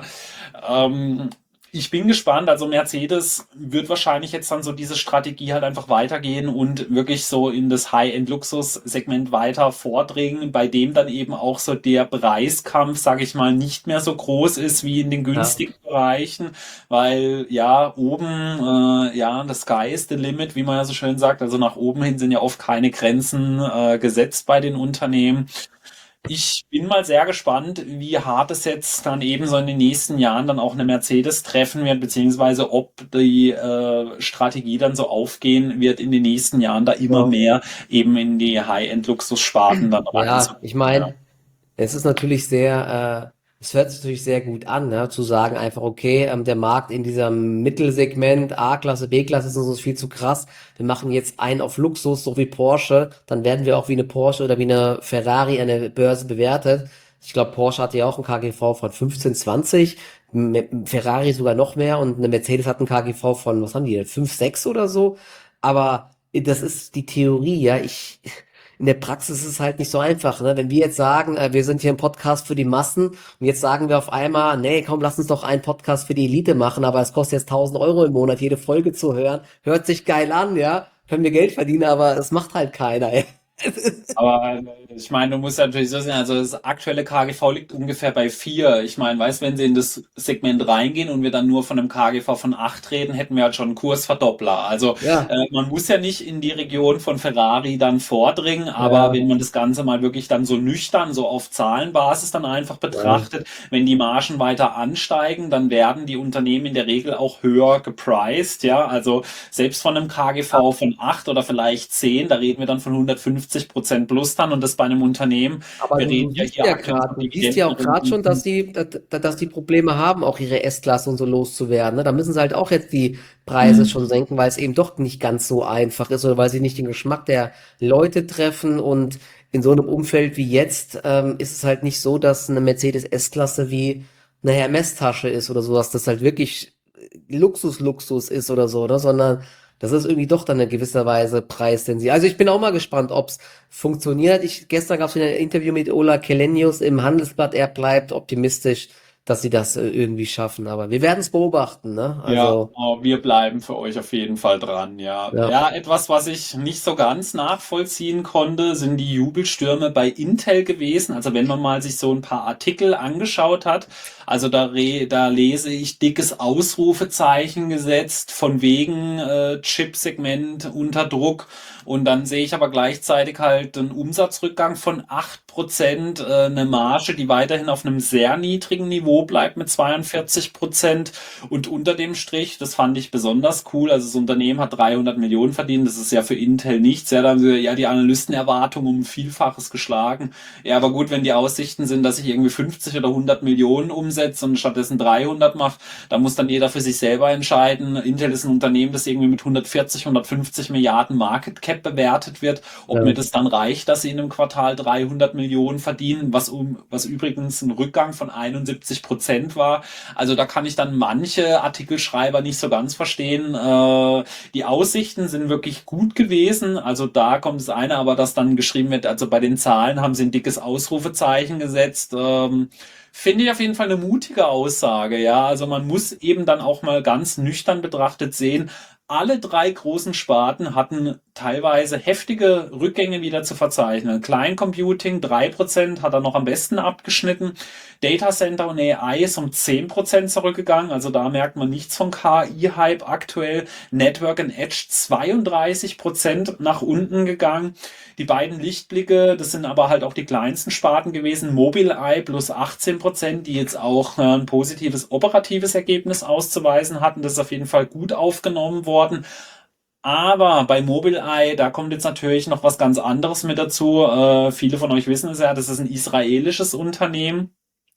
Ähm, Ich bin gespannt. Also Mercedes wird wahrscheinlich jetzt dann so diese Strategie halt einfach weitergehen und wirklich so in das High-End-Luxus-Segment weiter vordringen, bei dem dann eben auch so der Preiskampf, sage ich mal, nicht mehr so groß ist wie in den Ja. günstigen Bereichen, weil ja oben, äh, ja, the sky is the limit, wie man ja so schön sagt. Also nach oben hin sind ja oft keine Grenzen äh, gesetzt bei den Unternehmen. Ich bin mal sehr gespannt, wie hart es jetzt dann eben so in den nächsten Jahren dann auch eine Mercedes treffen wird, beziehungsweise ob die äh, Strategie dann so aufgehen wird, in den nächsten Jahren da immer Ja. mehr eben in die High-End-Luxus-Sparten dann Ja, reinzugehen. ich Ja. meine, es ist natürlich sehr, äh, es hört sich natürlich sehr gut an, ne, zu sagen einfach, okay, ähm, der Markt in diesem Mittelsegment, A-Klasse, B-Klasse ist uns viel zu krass. Wir machen jetzt einen auf Luxus, so wie Porsche, dann werden wir auch wie eine Porsche oder wie eine Ferrari an der Börse bewertet. Ich glaube, Porsche hatte ja auch ein K G V von fünfzehn, zwanzig, M- Ferrari sogar noch mehr, und eine Mercedes hat ein K G V von, was haben die denn, fünf, sechs oder so. Aber das ist die Theorie, ja. Ich, in der Praxis ist es halt nicht so einfach, ne? Wenn wir jetzt sagen, äh, wir sind hier ein Podcast für die Massen, und jetzt sagen wir auf einmal, nee, komm, lass uns doch einen Podcast für die Elite machen, aber es kostet jetzt tausend Euro im Monat, jede Folge zu hören. Hört sich geil an, ja? Können wir Geld verdienen, aber es macht halt keiner, ey. Aber äh, ich meine, du musst natürlich so sehen, also das aktuelle K G V liegt ungefähr bei vier. Ich meine, weißt, wenn sie in das Segment reingehen und wir dann nur von einem K G V von acht reden, hätten wir halt schon einen Kursverdoppler. Also Ja, äh, man muss ja nicht in die Region von Ferrari dann vordringen, aber ja, wenn man das Ganze mal wirklich dann so nüchtern, so auf Zahlenbasis dann einfach ja. betrachtet, wenn die Margen weiter ansteigen, dann werden die Unternehmen in der Regel auch höher gepriced, ja. Also selbst von einem K G V von acht oder vielleicht zehn, da reden wir dann von hundertfünfzig Prozent plus dann und das bei einem Unternehmen. Aber Wir du, du reden ja siehst hier ja aktuell gerade, von du siehst ja auch gerade schon, dass Dividendenrenditen. sie, dass, dass die Probleme haben, auch ihre S-Klasse und so loszuwerden. Ne? Da müssen sie halt auch jetzt die Preise Hm. schon senken, weil es eben doch nicht ganz so einfach ist oder weil sie nicht den Geschmack der Leute treffen. Und in so einem Umfeld wie jetzt ähm, ist es halt nicht so, dass eine Mercedes S-Klasse wie eine Hermes-Tasche ist oder sowas, das halt wirklich Luxus, Luxus ist oder so, ne? Sondern das ist irgendwie doch dann in gewisser Weise preissensitiv. Also ich bin auch mal gespannt, ob's funktioniert. Ich, gestern gab es wieder ein Interview mit Ola Källenius im Handelsblatt. Er bleibt optimistisch, dass sie das äh, irgendwie schaffen. Aber wir werden es beobachten, ne? Ja, Also, äh, wir bleiben für euch auf jeden Fall dran, ja. ja. Ja, etwas, was ich nicht so ganz nachvollziehen konnte, sind die Jubelstürme bei Intel gewesen. Also wenn man mal sich so ein paar Artikel angeschaut hat, also da, re, da lese ich dickes Ausrufezeichen gesetzt von wegen äh, Chipsegment unter Druck. Und dann sehe ich aber gleichzeitig halt einen Umsatzrückgang von acht Prozent, äh, eine Marge, die weiterhin auf einem sehr niedrigen Niveau bleibt mit zweiundvierzig Prozent. Und unter dem Strich, das fand ich besonders cool, also das Unternehmen hat dreihundert Millionen verdient, das ist ja für Intel nichts. Ja, da haben sie ja die Analystenerwartung um ein Vielfaches geschlagen. Ja, aber gut, wenn die Aussichten sind, dass ich irgendwie fünfzig oder hundert Millionen umsetze und stattdessen dreihundert mache, da muss dann jeder für sich selber entscheiden. Intel ist ein Unternehmen, das irgendwie mit hundertvierzig, hundertfünfzig Milliarden Market Cap bewertet wird. Ob mir Ja. das dann reicht, dass sie in einem Quartal dreihundert Millionen verdienen, was, um, was übrigens ein Rückgang von einundsiebzig Prozent war. Also da kann ich dann manche Artikelschreiber nicht so ganz verstehen. Äh, die Aussichten sind wirklich gut gewesen. Also da kommt das eine, aber dass dann geschrieben wird, also bei den Zahlen haben sie ein dickes Ausrufezeichen gesetzt. Ähm, Finde ich auf jeden Fall eine mutige Aussage, ja. Also man muss eben dann auch mal ganz nüchtern betrachtet sehen, alle drei großen Sparten hatten teilweise heftige Rückgänge wieder zu verzeichnen. Client Computing drei Prozent hat er noch am besten abgeschnitten. Data Center und A I ist um zehn Prozent zurückgegangen. Also da merkt man nichts von K I-Hype aktuell. Network and Edge zweiunddreißig Prozent nach unten gegangen. Die beiden Lichtblicke, das sind aber halt auch die kleinsten Sparten gewesen. Mobileye plus achtzehn Prozent, die jetzt auch äh, ein positives operatives Ergebnis auszuweisen hatten. Das ist auf jeden Fall gut aufgenommen worden. Aber bei Mobileye, da kommt jetzt natürlich noch was ganz anderes mit dazu. Äh, viele von euch wissen es ja, das ist ein israelisches Unternehmen.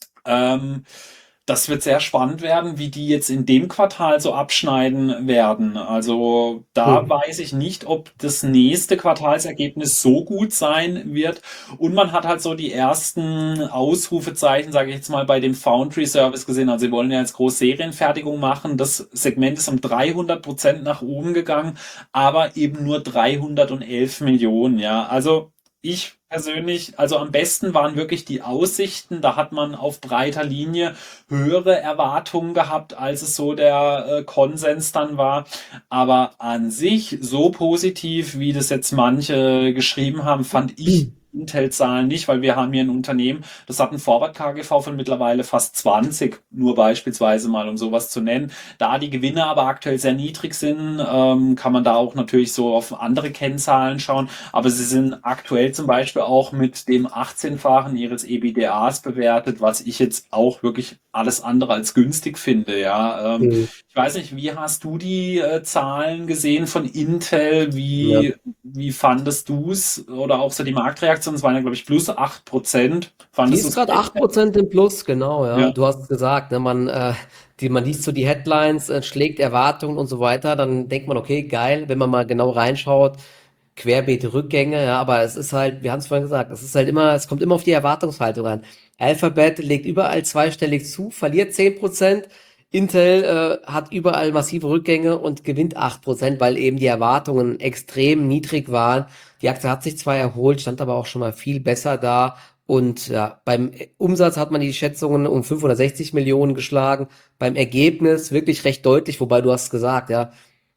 Ähm, Das wird sehr spannend werden, wie die jetzt in dem Quartal so abschneiden werden. Also da Hm. weiß ich nicht, ob das nächste Quartalsergebnis so gut sein wird. Und man hat halt so die ersten Ausrufezeichen, sage ich jetzt mal, bei dem Foundry Service gesehen. Also sie wollen ja jetzt groß Serienfertigung machen. Das Segment ist um dreihundert Prozent nach oben gegangen, aber eben nur dreihundertelf Millionen. Ja, also ich persönlich, also am besten waren wirklich die Aussichten. Da hat man auf breiter Linie höhere Erwartungen gehabt, als es so der äh, Konsens dann war. Aber an sich so positiv, wie das jetzt manche geschrieben haben, fand ich Intel-Zahlen nicht, weil wir haben hier ein Unternehmen, das hat einen Forward-K G V von mittlerweile fast zwanzig, nur beispielsweise mal, um sowas zu nennen. Da die Gewinne aber aktuell sehr niedrig sind, ähm, kann man da auch natürlich so auf andere Kennzahlen schauen. Aber sie sind aktuell zum Beispiel auch mit dem achtzehn-fachen ihres E B D As bewertet, was ich jetzt auch wirklich alles andere als günstig finde. Ja, ähm, Hm. ich weiß nicht, wie hast du die äh, Zahlen gesehen von Intel? Ja. Wie, wie fandest du es? Oder auch so die Marktreaktion? Es waren ja, glaube ich, plus acht Prozent. Die Fandest du ist es gerade acht gerechtfertigt? Prozent im Plus, genau, ja. Ja. Du hast es gesagt, ne, man, äh, die, man liest so die Headlines, äh, schlägt Erwartungen und so weiter, dann denkt man, okay, geil, wenn man mal genau reinschaut, querbeet Rückgänge, ja, aber es ist halt, wir haben es vorhin gesagt, es ist halt immer, es kommt immer auf die Erwartungshaltung an. Alphabet legt überall zweistellig zu, verliert zehn Prozent. Intel äh, hat überall massive Rückgänge und gewinnt acht Prozent, weil eben die Erwartungen extrem niedrig waren. Die Aktie hat sich zwar erholt, stand aber auch schon mal viel besser da. Und ja, beim Umsatz hat man die Schätzungen um fünfhundertsechzig Millionen geschlagen. Beim Ergebnis wirklich recht deutlich, wobei du hast gesagt, ja,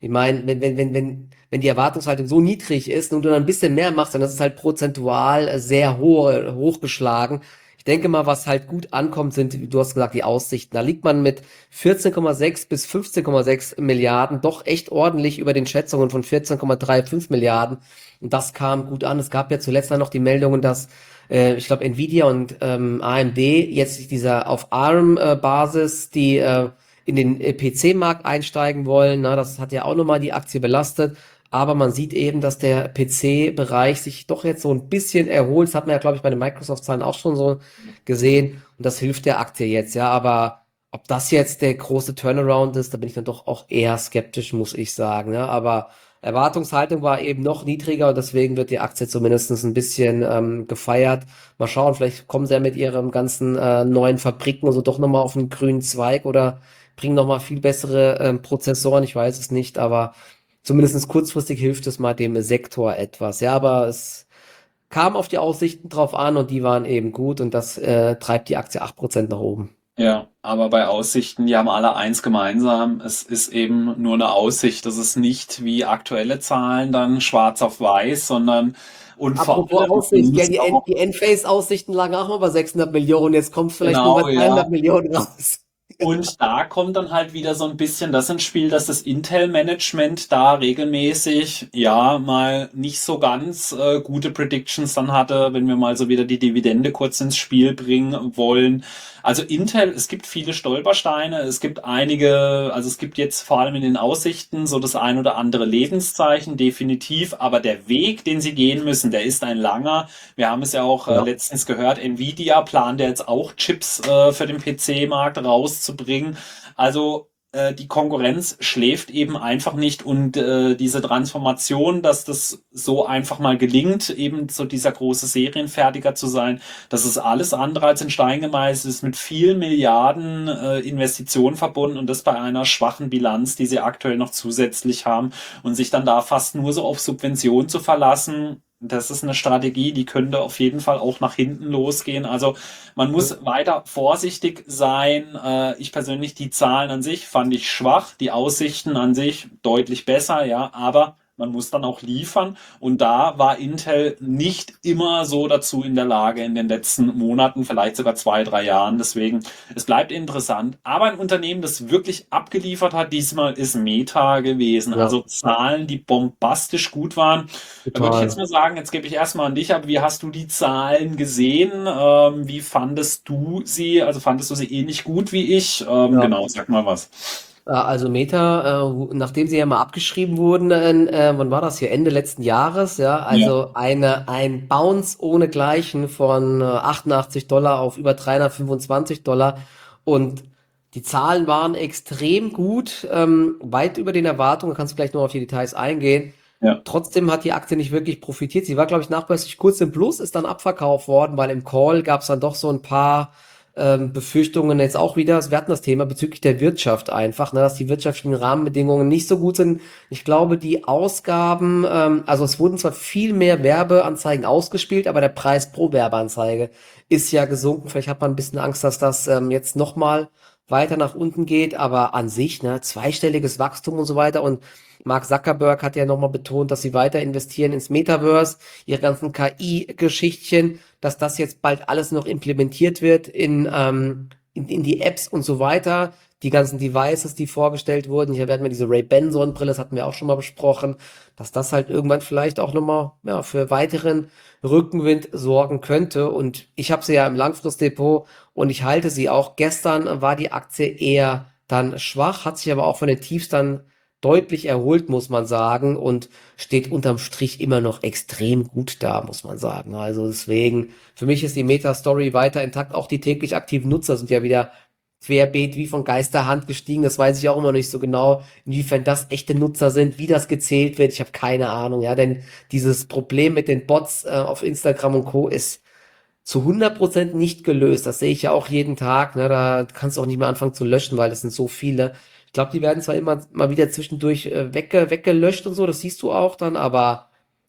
Ich meine, wenn, wenn, wenn, wenn, wenn die Erwartungshaltung so niedrig ist und du dann ein bisschen mehr machst, dann ist es halt prozentual äh, sehr hoch, hochgeschlagen. Ich denke mal, was halt gut ankommt, sind, wie du hast gesagt, die Aussichten. Da liegt man mit vierzehn Komma sechs bis fünfzehn Komma sechs Milliarden doch echt ordentlich über den Schätzungen von vierzehn Komma fünfunddreißig Milliarden. Und das kam gut an. Es gab ja zuletzt dann noch die Meldungen, dass äh, ich glaube, Nvidia und ähm, A M D jetzt dieser auf ARM-Basis die äh, in den äh, P C-Markt einsteigen wollen. Na, das hat ja auch nochmal die Aktie belastet. Aber man sieht eben, dass der P C-Bereich sich doch jetzt so ein bisschen erholt. Das hat man ja, glaube ich, bei den Microsoft-Zahlen auch schon so gesehen. Und das hilft der Aktie jetzt, ja. Aber ob das jetzt der große Turnaround ist, da bin ich dann doch auch eher skeptisch, muss ich sagen. Ja. Aber Erwartungshaltung war eben noch niedriger und deswegen wird die Aktie zumindest ein bisschen ähm, gefeiert. Mal schauen, vielleicht kommen sie ja mit ihren ganzen äh, neuen Fabriken und so doch nochmal auf einen grünen Zweig oder bringen nochmal viel bessere ähm, Prozessoren, ich weiß es nicht, aber zumindest kurzfristig hilft es mal dem Sektor etwas. Ja, aber es kam auf die Aussichten drauf an und die waren eben gut und das äh, treibt die Aktie acht Prozent nach oben. Ja, aber bei Aussichten, die haben alle eins gemeinsam. Es ist eben nur eine Aussicht. Das ist nicht wie aktuelle Zahlen dann schwarz auf weiß, sondern und vor Apropos allem, man Aussicht, gell, muss die, N auch, die Enphase-Aussichten lagen auch mal bei sechshundert Millionen, jetzt kommt vielleicht nur bei genau, ja. dreihundert Millionen raus. Und da kommt dann halt wieder so ein bisschen das ins Spiel, dass das Intel-Management da regelmäßig, ja, mal nicht so ganz äh, gute Predictions dann hatte, wenn wir mal so wieder die Dividende kurz ins Spiel bringen wollen. Also Intel, es gibt viele Stolpersteine, es gibt einige, also es gibt jetzt vor allem in den Aussichten so das ein oder andere Lebenszeichen, definitiv, aber der Weg, den sie gehen müssen, der ist ein langer. Wir haben es ja auch äh, Ja. letztens gehört, Nvidia plant ja jetzt auch Chips äh, für den P C-Markt rauszubringen. Also äh, die Konkurrenz schläft eben einfach nicht und äh, diese Transformation, dass das so einfach mal gelingt, eben so dieser große Serienfertiger zu sein, das ist alles andere als in Stein gemeißelt, ist mit vielen Milliarden äh, Investitionen verbunden und das bei einer schwachen Bilanz, die sie aktuell noch zusätzlich haben und sich dann da fast nur so auf Subventionen zu verlassen. Das ist eine Strategie, die könnte auf jeden Fall auch nach hinten losgehen. Also man muss weiter vorsichtig sein. Äh, ich persönlich, die Zahlen an sich fand ich schwach, die Aussichten an sich deutlich besser, ja, aber man muss dann auch liefern. Und da war Intel nicht immer so dazu in der Lage in den letzten Monaten, vielleicht sogar zwei, drei Jahren. Deswegen, es bleibt interessant. Aber ein Unternehmen, das wirklich abgeliefert hat, diesmal ist Meta gewesen. Ja, Also Zahlen, die bombastisch gut waren. Da würde ich jetzt total. mal sagen, jetzt gebe ich erstmal an dich ab. Wie hast du die Zahlen gesehen? Ähm, wie fandest du sie? Also fandest du sie ähnlich gut wie ich? Ähm, Ja. genau, sag mal was. Äh, Also Meta, äh, wo- nachdem sie ja mal abgeschrieben wurden, äh, äh, wann war das hier? Ende letzten Jahres, ja, Ja, also eine, ein Bounce ohnegleichen von äh, achtundachtzig Dollar auf über dreihundertfünfundzwanzig Dollar und die Zahlen waren extrem gut, ähm, weit über den Erwartungen, da kannst du gleich noch auf die Details eingehen. ja, Trotzdem hat die Aktie nicht wirklich profitiert. Sie war, glaube ich, nachweislich kurz im Plus, ist dann abverkauft worden, weil im Call gab es dann doch so ein paar ähm, Befürchtungen jetzt auch wieder. Wir hatten das Thema bezüglich der Wirtschaft einfach, ne, dass die wirtschaftlichen Rahmenbedingungen nicht so gut sind. Ich glaube, die Ausgaben, ähm, also es wurden zwar viel mehr Werbeanzeigen ausgespielt, aber der Preis pro Werbeanzeige ist ja gesunken. Vielleicht hat man ein bisschen Angst, dass das ähm, jetzt nochmal weiter nach unten geht, aber an sich, ne, zweistelliges Wachstum und so weiter. Und Mark Zuckerberg hat ja nochmal betont, dass sie weiter investieren ins Metaverse, ihre ganzen K I-Geschichtchen, dass das jetzt bald alles noch implementiert wird in, ähm, in, in die Apps und so weiter. Die ganzen Devices, die vorgestellt wurden. Hier werden wir diese Ray-Ban-Sonnenbrille, das hatten wir auch schon mal besprochen, dass das halt irgendwann vielleicht auch nochmal ja, für weiteren Rückenwind sorgen könnte. Und ich habe sie ja im Langfristdepot und ich halte sie auch. Gestern war die Aktie eher dann schwach, hat sich aber auch von den Tiefs dann deutlich erholt, muss man sagen, und steht unterm Strich immer noch extrem gut da, muss man sagen. Also deswegen, für mich ist die Meta-Story weiter intakt. Auch die täglich aktiven Nutzer sind ja wieder querbeet wie von Geisterhand gestiegen. Das weiß ich auch immer nicht so genau, inwiefern das echte Nutzer sind, wie das gezählt wird. Ich habe keine Ahnung, ja, denn dieses Problem mit den Bots äh, auf Instagram und Co. ist zu hundert Prozent nicht gelöst. Das sehe ich ja auch jeden Tag. Ne? Da kannst du auch nicht mehr anfangen zu löschen, weil das sind so viele. Ich glaube, die werden zwar immer mal wieder zwischendurch äh, wegge weggelöscht und so, das siehst du auch dann, aber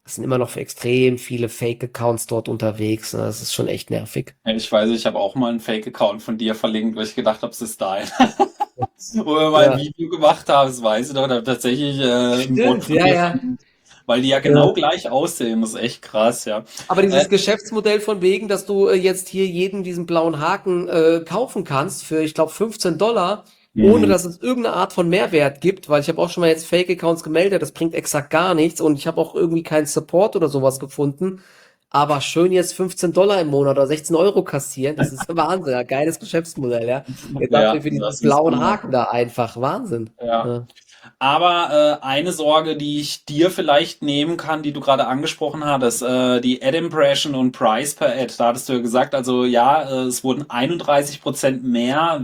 Es sind immer noch extrem viele Fake-Accounts dort unterwegs. Ne? Das ist schon echt nervig. Ja, ich weiß, ich habe auch mal einen Fake-Account von dir verlinkt, weil ich gedacht habe, es ist dein. Wo wir mal ein Ja, Video gemacht haben, das weiß ich doch, da hab tatsächlich äh, ein Bot stimmt, von ja, dir ja. verlinkt, weil die ja Ja. genau gleich aussehen. Das ist echt krass, ja. Aber Äh, dieses Geschäftsmodell von wegen, dass du äh, jetzt hier jeden diesen blauen Haken äh, kaufen kannst für, ich glaube, fünfzehn Dollar, ohne mhm. dass es irgendeine Art von Mehrwert gibt, weil ich habe auch schon mal jetzt Fake-Accounts gemeldet, das bringt exakt gar nichts und ich habe auch irgendwie keinen Support oder sowas gefunden. Aber schön jetzt fünfzehn Dollar im Monat oder sechzehn Euro kassieren, das ist Wahnsinn, ja, geiles Geschäftsmodell, ja. Jetzt dafür Ja, für diesen das ist blauen genau. Haken da einfach, Wahnsinn. Ja. Ja. Aber äh, eine Sorge, die ich dir vielleicht nehmen kann, die du gerade angesprochen hattest, äh, die Ad Impression und Price per Ad, da hattest du ja gesagt, also ja, äh, es wurden einunddreißig Prozent mehr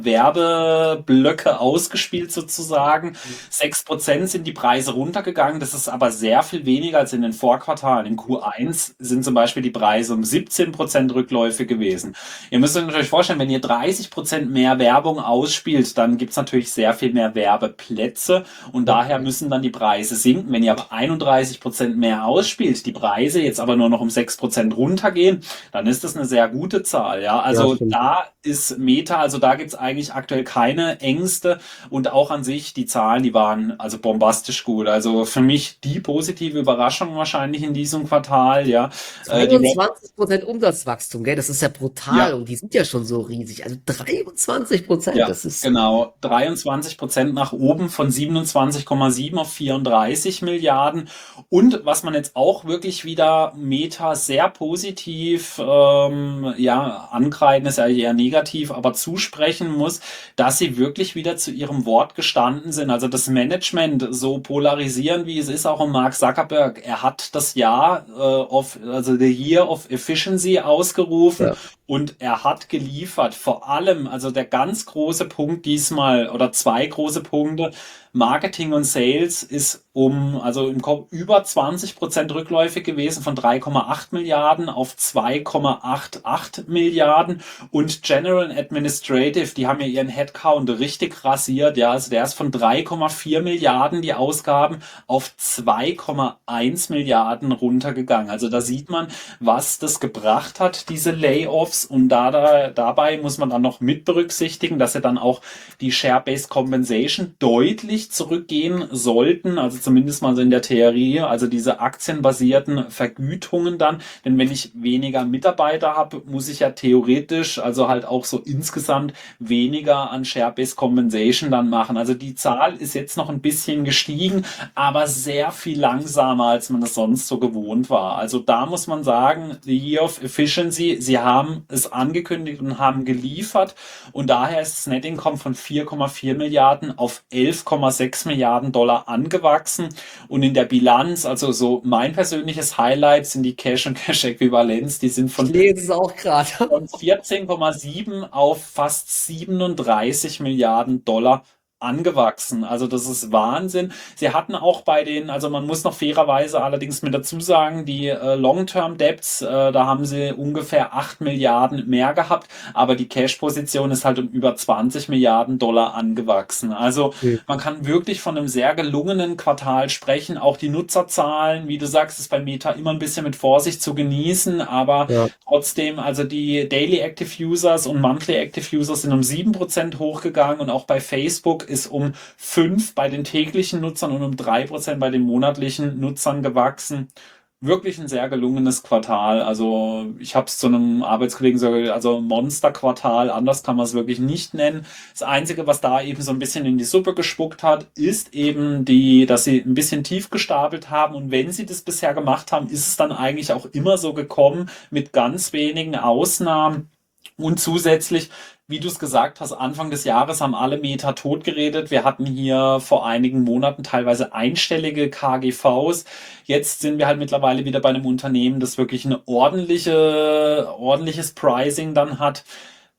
Werbeblöcke ausgespielt sozusagen. sechs Prozent sind die Preise runtergegangen, das ist aber sehr viel weniger als in den Vorquartalen. In Q eins sind zum Beispiel die Preise um siebzehn Prozent Rückläufe gewesen. Ihr müsst euch natürlich vorstellen, wenn ihr dreißig Prozent mehr Werbung ausspielt, dann gibt's natürlich sehr viel mehr Werbeplätze. Und daher müssen dann die Preise sinken. Wenn ihr aber einunddreißig Prozent mehr ausspielt, die Preise jetzt aber nur noch um sechs Prozent runtergehen, dann ist das eine sehr gute Zahl. Ja, Ja, also stimmt. da ist Meta, also da gibt's eigentlich aktuell keine Ängste und auch an sich die Zahlen, die waren also bombastisch gut. Also für mich die positive Überraschung wahrscheinlich in diesem Quartal. Ja, äh, die Web zweiundzwanzig Prozent Umsatzwachstum, gell? Das ist ja brutal ja, und die sind ja schon so riesig. Also dreiundzwanzig Prozent, Ja, das ist genau. dreiundzwanzig Prozent nach oben von siebenundzwanzig Komma sieben auf vierunddreißig Milliarden. Und was man jetzt auch wirklich wieder Meta sehr positiv, ähm, ja, ankreiden ist ja eher negativ, aber zusprechen muss, dass sie wirklich wieder zu ihrem Wort gestanden sind. Also das Management, so polarisieren wie es ist, auch um Mark Zuckerberg, er hat das Jahr äh, of, also the Year of Efficiency ausgerufen ja. und er hat geliefert. Vor allem, also der ganz große Punkt diesmal oder zwei große Punkte. Marketing und Sales ist um, also im Kopf über zwanzig Prozent rückläufig gewesen von drei Komma acht Milliarden auf zwei Komma achtundachtzig Milliarden und General and Administrative, die haben ja ihren Headcount richtig rasiert, ja, also der ist von drei Komma vier Milliarden die Ausgaben auf zwei Komma eins Milliarden runtergegangen. Also da sieht man, was das gebracht hat, diese Layoffs und da, da dabei muss man dann noch mit berücksichtigen, dass ja dann auch die Share-Based Compensation deutlich zurückgehen sollten, also zumindest mal so in der Theorie, also diese aktienbasierten Vergütungen dann, denn wenn ich weniger Mitarbeiter habe, muss ich ja theoretisch, also halt auch so insgesamt weniger an Share-Based Compensation dann machen. Also die Zahl ist jetzt noch ein bisschen gestiegen, aber sehr viel langsamer, als man es sonst so gewohnt war. Also da muss man sagen, the Year of Efficiency, sie haben es angekündigt und haben geliefert und daher ist das Net Income von vier Komma vier Milliarden auf elf Komma sechs Milliarden Dollar angewachsen und in der Bilanz, also so mein persönliches Highlight sind die Cash und Cash Äquivalenz, die sind Ich von lese es auch gerade. von vierzehn Komma sieben auf fast siebenunddreißig Milliarden Dollar angewachsen. Also das ist Wahnsinn. Sie hatten auch bei den, also man muss noch fairerweise allerdings mit dazu sagen, die äh, Long-Term-Debts, äh, da haben sie ungefähr acht Milliarden mehr gehabt, aber die Cash-Position ist halt um über zwanzig Milliarden Dollar angewachsen. Also man kann wirklich von einem sehr gelungenen Quartal sprechen. Auch die Nutzerzahlen, wie du sagst, ist bei Meta immer ein bisschen mit Vorsicht zu genießen, aber Ja. trotzdem, also die Daily Active Users und Monthly Active Users sind um sieben Prozent hochgegangen und auch bei Facebook ist um fünf bei den täglichen Nutzern und um drei Prozent bei den monatlichen Nutzern gewachsen. Wirklich ein sehr gelungenes Quartal. Also ich habe es zu einem Arbeitskollegen so, also Monsterquartal, anders kann man es wirklich nicht nennen. Das Einzige, was da eben so ein bisschen in die Suppe gespuckt hat, ist eben die, dass sie ein bisschen tief gestapelt haben. Und wenn sie das bisher gemacht haben, ist es dann eigentlich auch immer so gekommen, mit ganz wenigen Ausnahmen. Und zusätzlich, wie du es gesagt hast, Anfang des Jahres haben alle Meta totgeredet. Wir hatten hier vor einigen Monaten teilweise einstellige K G Vs. Jetzt sind wir halt mittlerweile wieder bei einem Unternehmen, das wirklich eine ordentliche, ordentliches Pricing dann hat.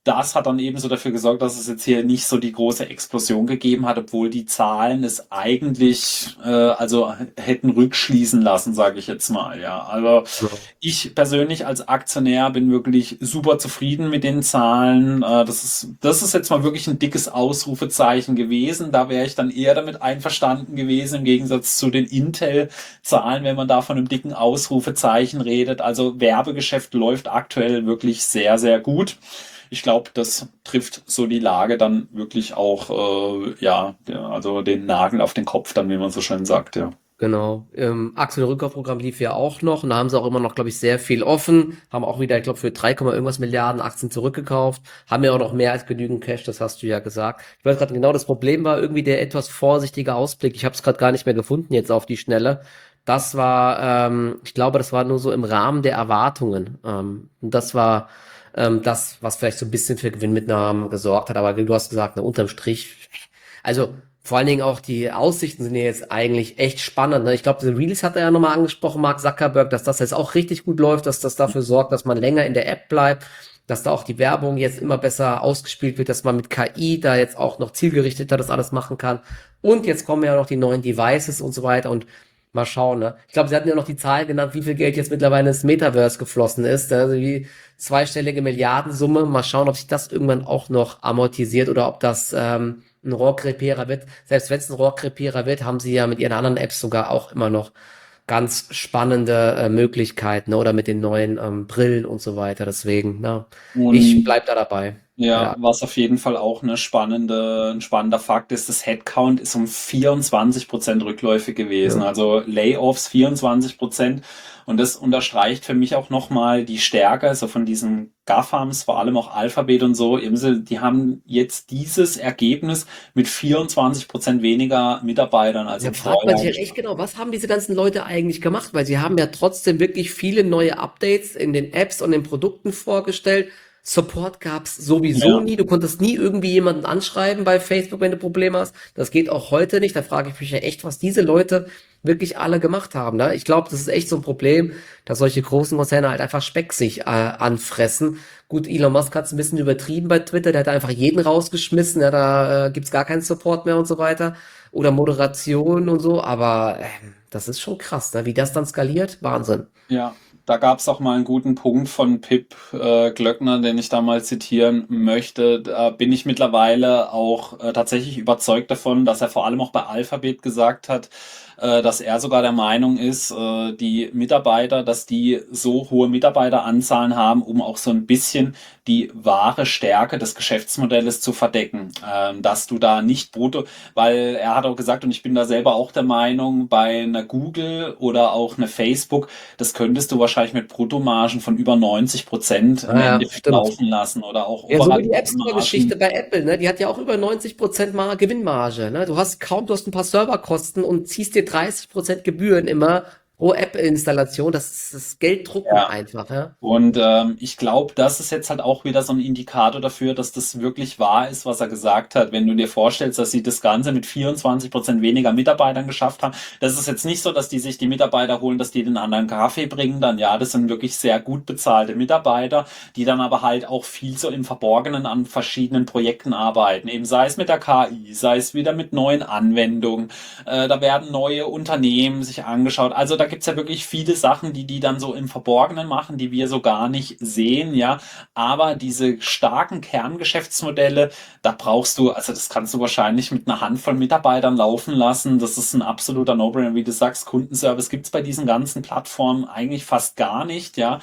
das hat dann eben so dafür gesorgt, dass es jetzt hier nicht so die große Explosion gegeben hat, obwohl die Zahlen es eigentlich äh, also hätten rückschließen lassen, sage ich jetzt mal. Ja, also Genau. ich persönlich als Aktionär bin wirklich super zufrieden mit den Zahlen. Äh, das ist das ist jetzt mal wirklich ein dickes Ausrufezeichen gewesen. Da wäre ich dann eher damit einverstanden gewesen im Gegensatz zu den Intel-Zahlen, wenn man da von einem dicken Ausrufezeichen redet. Also Werbegeschäft läuft aktuell wirklich sehr, sehr gut. Ich glaube, das trifft so die Lage dann wirklich auch, äh, ja, ja, also den Nagel auf den Kopf dann, wie man so schön sagt, ja. Genau. Ähm, Aktienrückkaufprogramm lief ja auch noch und da haben sie auch immer noch, glaube ich, sehr viel offen, haben auch wieder, ich glaube, für drei, irgendwas Milliarden Aktien zurückgekauft, haben ja auch noch mehr als genügend Cash, das hast du ja gesagt. Ich weiß gerade genau, das Problem war irgendwie der etwas vorsichtige Ausblick. Ich habe es gerade gar nicht mehr gefunden jetzt auf die Schnelle. Das war, ähm, ich glaube, das war nur so im Rahmen der Erwartungen. Ähm, und das war ähm, das, was vielleicht so ein bisschen für Gewinnmitnahmen gesorgt hat. Aber du hast gesagt, ne, unterm Strich, also vor allen Dingen auch die Aussichten sind ja jetzt eigentlich echt spannend. Ne? Ich glaube, diese Reels hat er ja nochmal angesprochen, Mark Zuckerberg, dass das jetzt auch richtig gut läuft, dass das dafür sorgt, dass man länger in der App bleibt, dass da auch die Werbung jetzt immer besser ausgespielt wird, dass man mit K I da jetzt auch noch zielgerichteter das alles machen kann. Und jetzt kommen ja noch die neuen Devices und so weiter und mal schauen. Ne? Ich glaube, sie hatten ja noch die Zahl genannt, wie viel Geld jetzt mittlerweile ins Metaverse geflossen ist. Also wie zweistellige Milliardensumme. Mal schauen, ob sich das irgendwann auch noch amortisiert oder ob das ähm, ein Rohrkrepierer wird. Selbst wenn es ein Rohrkrepierer wird, haben sie ja mit ihren anderen Apps sogar auch immer noch ganz spannende äh, Möglichkeiten, ne? Oder mit den neuen ähm, Brillen und so weiter. Deswegen, na, ich Und bleib da dabei. ja, Ja, was auf jeden Fall auch eine spannende, ein spannender Fakt ist, das Headcount ist um vierundzwanzig Prozent rückläufig gewesen. ja. Also Layoffs vierundzwanzig Prozent. Und das unterstreicht für mich auch nochmal die Stärke, also von diesen GAFAMs, vor allem auch Alphabet und so. Eben so, die haben jetzt dieses Ergebnis mit vierundzwanzig Prozent weniger Mitarbeitern als Da im fragt man sich Vorjahr ja echt geschafft. genau, was haben diese ganzen Leute eigentlich gemacht? Weil sie haben ja trotzdem wirklich viele neue Updates in den Apps und den Produkten vorgestellt. Support gab's sowieso Ja. nie. Du konntest nie irgendwie jemanden anschreiben bei Facebook, wenn du Probleme hast. Das geht auch heute nicht. Da frage ich mich ja echt, was diese Leute wirklich alle gemacht haben. Ne? Ich glaube, das ist echt so ein Problem, dass solche großen Konzerne halt einfach Speck sich äh, anfressen. Gut, Elon Musk hat es ein bisschen übertrieben bei Twitter. Der hat einfach jeden rausgeschmissen. Ja, da äh, gibt's gar keinen Support mehr und so weiter oder Moderation und so, aber ähm, das ist schon krass, ne? Wie das dann skaliert, Wahnsinn. Ja, da gab es auch mal einen guten Punkt von Pip äh, Glöckner, den ich da mal zitieren möchte. Da bin ich mittlerweile auch äh, tatsächlich überzeugt davon, dass er vor allem auch bei Alphabet gesagt hat, äh, dass er sogar der Meinung ist, äh, die Mitarbeiter, dass die so hohe Mitarbeiteranzahlen haben, um auch so ein bisschen die wahre Stärke des Geschäftsmodells zu verdecken. Ähm, dass du da nicht brutto, weil er hat auch gesagt, und ich bin da selber auch der Meinung, bei einer Google oder auch einer Facebook, das könntest du wahrscheinlich mit Bruttomargen von über neunzig Prozent im Ah ja, Endeffekt stimmt. laufen lassen oder auch Ja, so wie die App operative Store-Geschichte Margen. bei Apple, ne? Die hat ja auch über neunzig Prozent mal Gewinnmarge, ne? Du hast kaum, du hast ein paar Serverkosten und ziehst dir dreißig Prozent Gebühren immer pro App-Installation. Das ist das Gelddrucken Ja. einfach, ja? Und ähm, ich glaube, das ist jetzt halt auch wieder so ein Indikator dafür, dass das wirklich wahr ist, was er gesagt hat. Wenn du dir vorstellst, dass sie das Ganze mit vierundzwanzig Prozent weniger Mitarbeitern geschafft haben, das ist jetzt nicht so, dass die sich die Mitarbeiter holen, dass die den anderen Kaffee bringen. Dann ja, das sind wirklich sehr gut bezahlte Mitarbeiter, die dann aber halt auch viel so im Verborgenen an verschiedenen Projekten arbeiten. Eben sei es mit der K I, sei es wieder mit neuen Anwendungen. Äh, da werden neue Unternehmen sich angeschaut. Also da gibt's ja wirklich viele Sachen, die die dann so im Verborgenen machen, die wir so gar nicht sehen, ja. Aber diese starken Kerngeschäftsmodelle, da brauchst du, also das kannst du wahrscheinlich mit einer Handvoll Mitarbeitern laufen lassen. Das ist ein absoluter No-Brainer. Wie du sagst, Kundenservice gibt's bei diesen ganzen Plattformen eigentlich fast gar nicht, ja.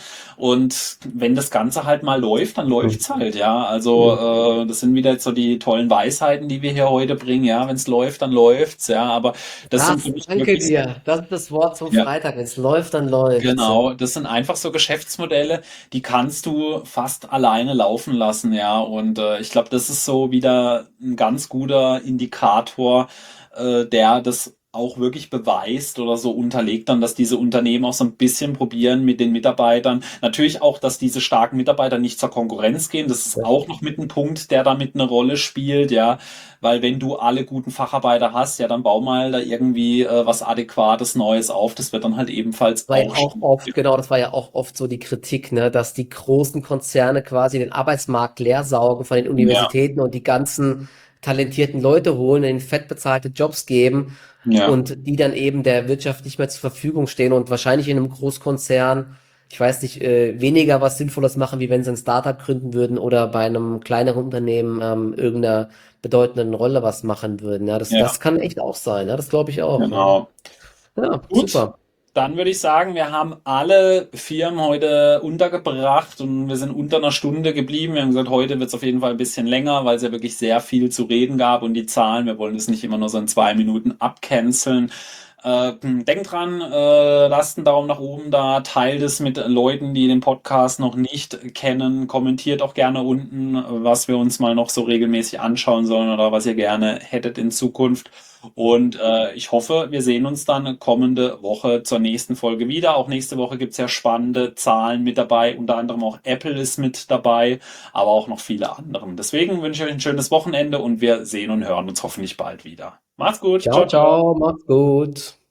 Und wenn das Ganze halt mal läuft, dann Hm. läuft's halt, ja. Hm. Also äh, das sind wieder jetzt so die tollen Weisheiten, die wir hier heute bringen, ja. Wenn es läuft, dann läuft's, ja. Aber das sind für Das, mich danke wirklich, dir. Das ist das Wort zum ja, Freitag. Wenn es läuft, dann läuft's. genau, das sind einfach so Geschäftsmodelle, die kannst du fast alleine laufen lassen, ja. Und äh, ich glaube, das ist so wieder ein ganz guter Indikator, äh, der das auch wirklich beweist oder so unterlegt dann, dass diese Unternehmen auch so ein bisschen probieren mit den Mitarbeitern. Natürlich auch, dass diese starken Mitarbeiter nicht zur Konkurrenz gehen. Das ist auch noch mit ein Punkt, der damit eine Rolle spielt, ja. Weil wenn du alle guten Facharbeiter hast, ja, dann bau mal da irgendwie äh, was Adäquates Neues auf. Das wird dann halt ebenfalls War ja auch auch schwierig. oft, genau, das war ja auch oft so die Kritik, ne, dass die großen Konzerne quasi den Arbeitsmarkt leer saugen von den Ja, Universitäten und die ganzen talentierten Leute holen, in fett bezahlte Jobs geben ja, und die dann eben der Wirtschaft nicht mehr zur Verfügung stehen und wahrscheinlich in einem Großkonzern, ich weiß nicht, äh, weniger was Sinnvolles machen, wie wenn sie ein Startup gründen würden oder bei einem kleineren Unternehmen ähm, irgendeiner bedeutenden Rolle was machen würden. Ja, das, ja, das kann echt auch sein, ne? Das glaube ich auch. Ne? genau. Ja, Gut, super. dann würde ich sagen, wir haben alle Firmen heute untergebracht und wir sind unter einer Stunde geblieben. Wir haben gesagt, heute wird es auf jeden Fall ein bisschen länger, weil es ja wirklich sehr viel zu reden gab und die Zahlen, wir wollen es nicht immer nur so in zwei Minuten abcanceln. Äh, denkt dran, äh, lasst einen Daumen nach oben da, teilt es mit Leuten, die den Podcast noch nicht kennen, kommentiert auch gerne unten, was wir uns mal noch so regelmäßig anschauen sollen oder was ihr gerne hättet in Zukunft. Und äh, ich hoffe, wir sehen uns dann kommende Woche zur nächsten Folge wieder. Auch nächste Woche gibt's ja spannende Zahlen mit dabei. Unter anderem auch Apple ist mit dabei, aber auch noch viele andere. Deswegen wünsche ich euch ein schönes Wochenende und wir sehen und hören uns hoffentlich bald wieder. Macht's gut. Ciao, Ciao, ciao. ciao, macht's gut.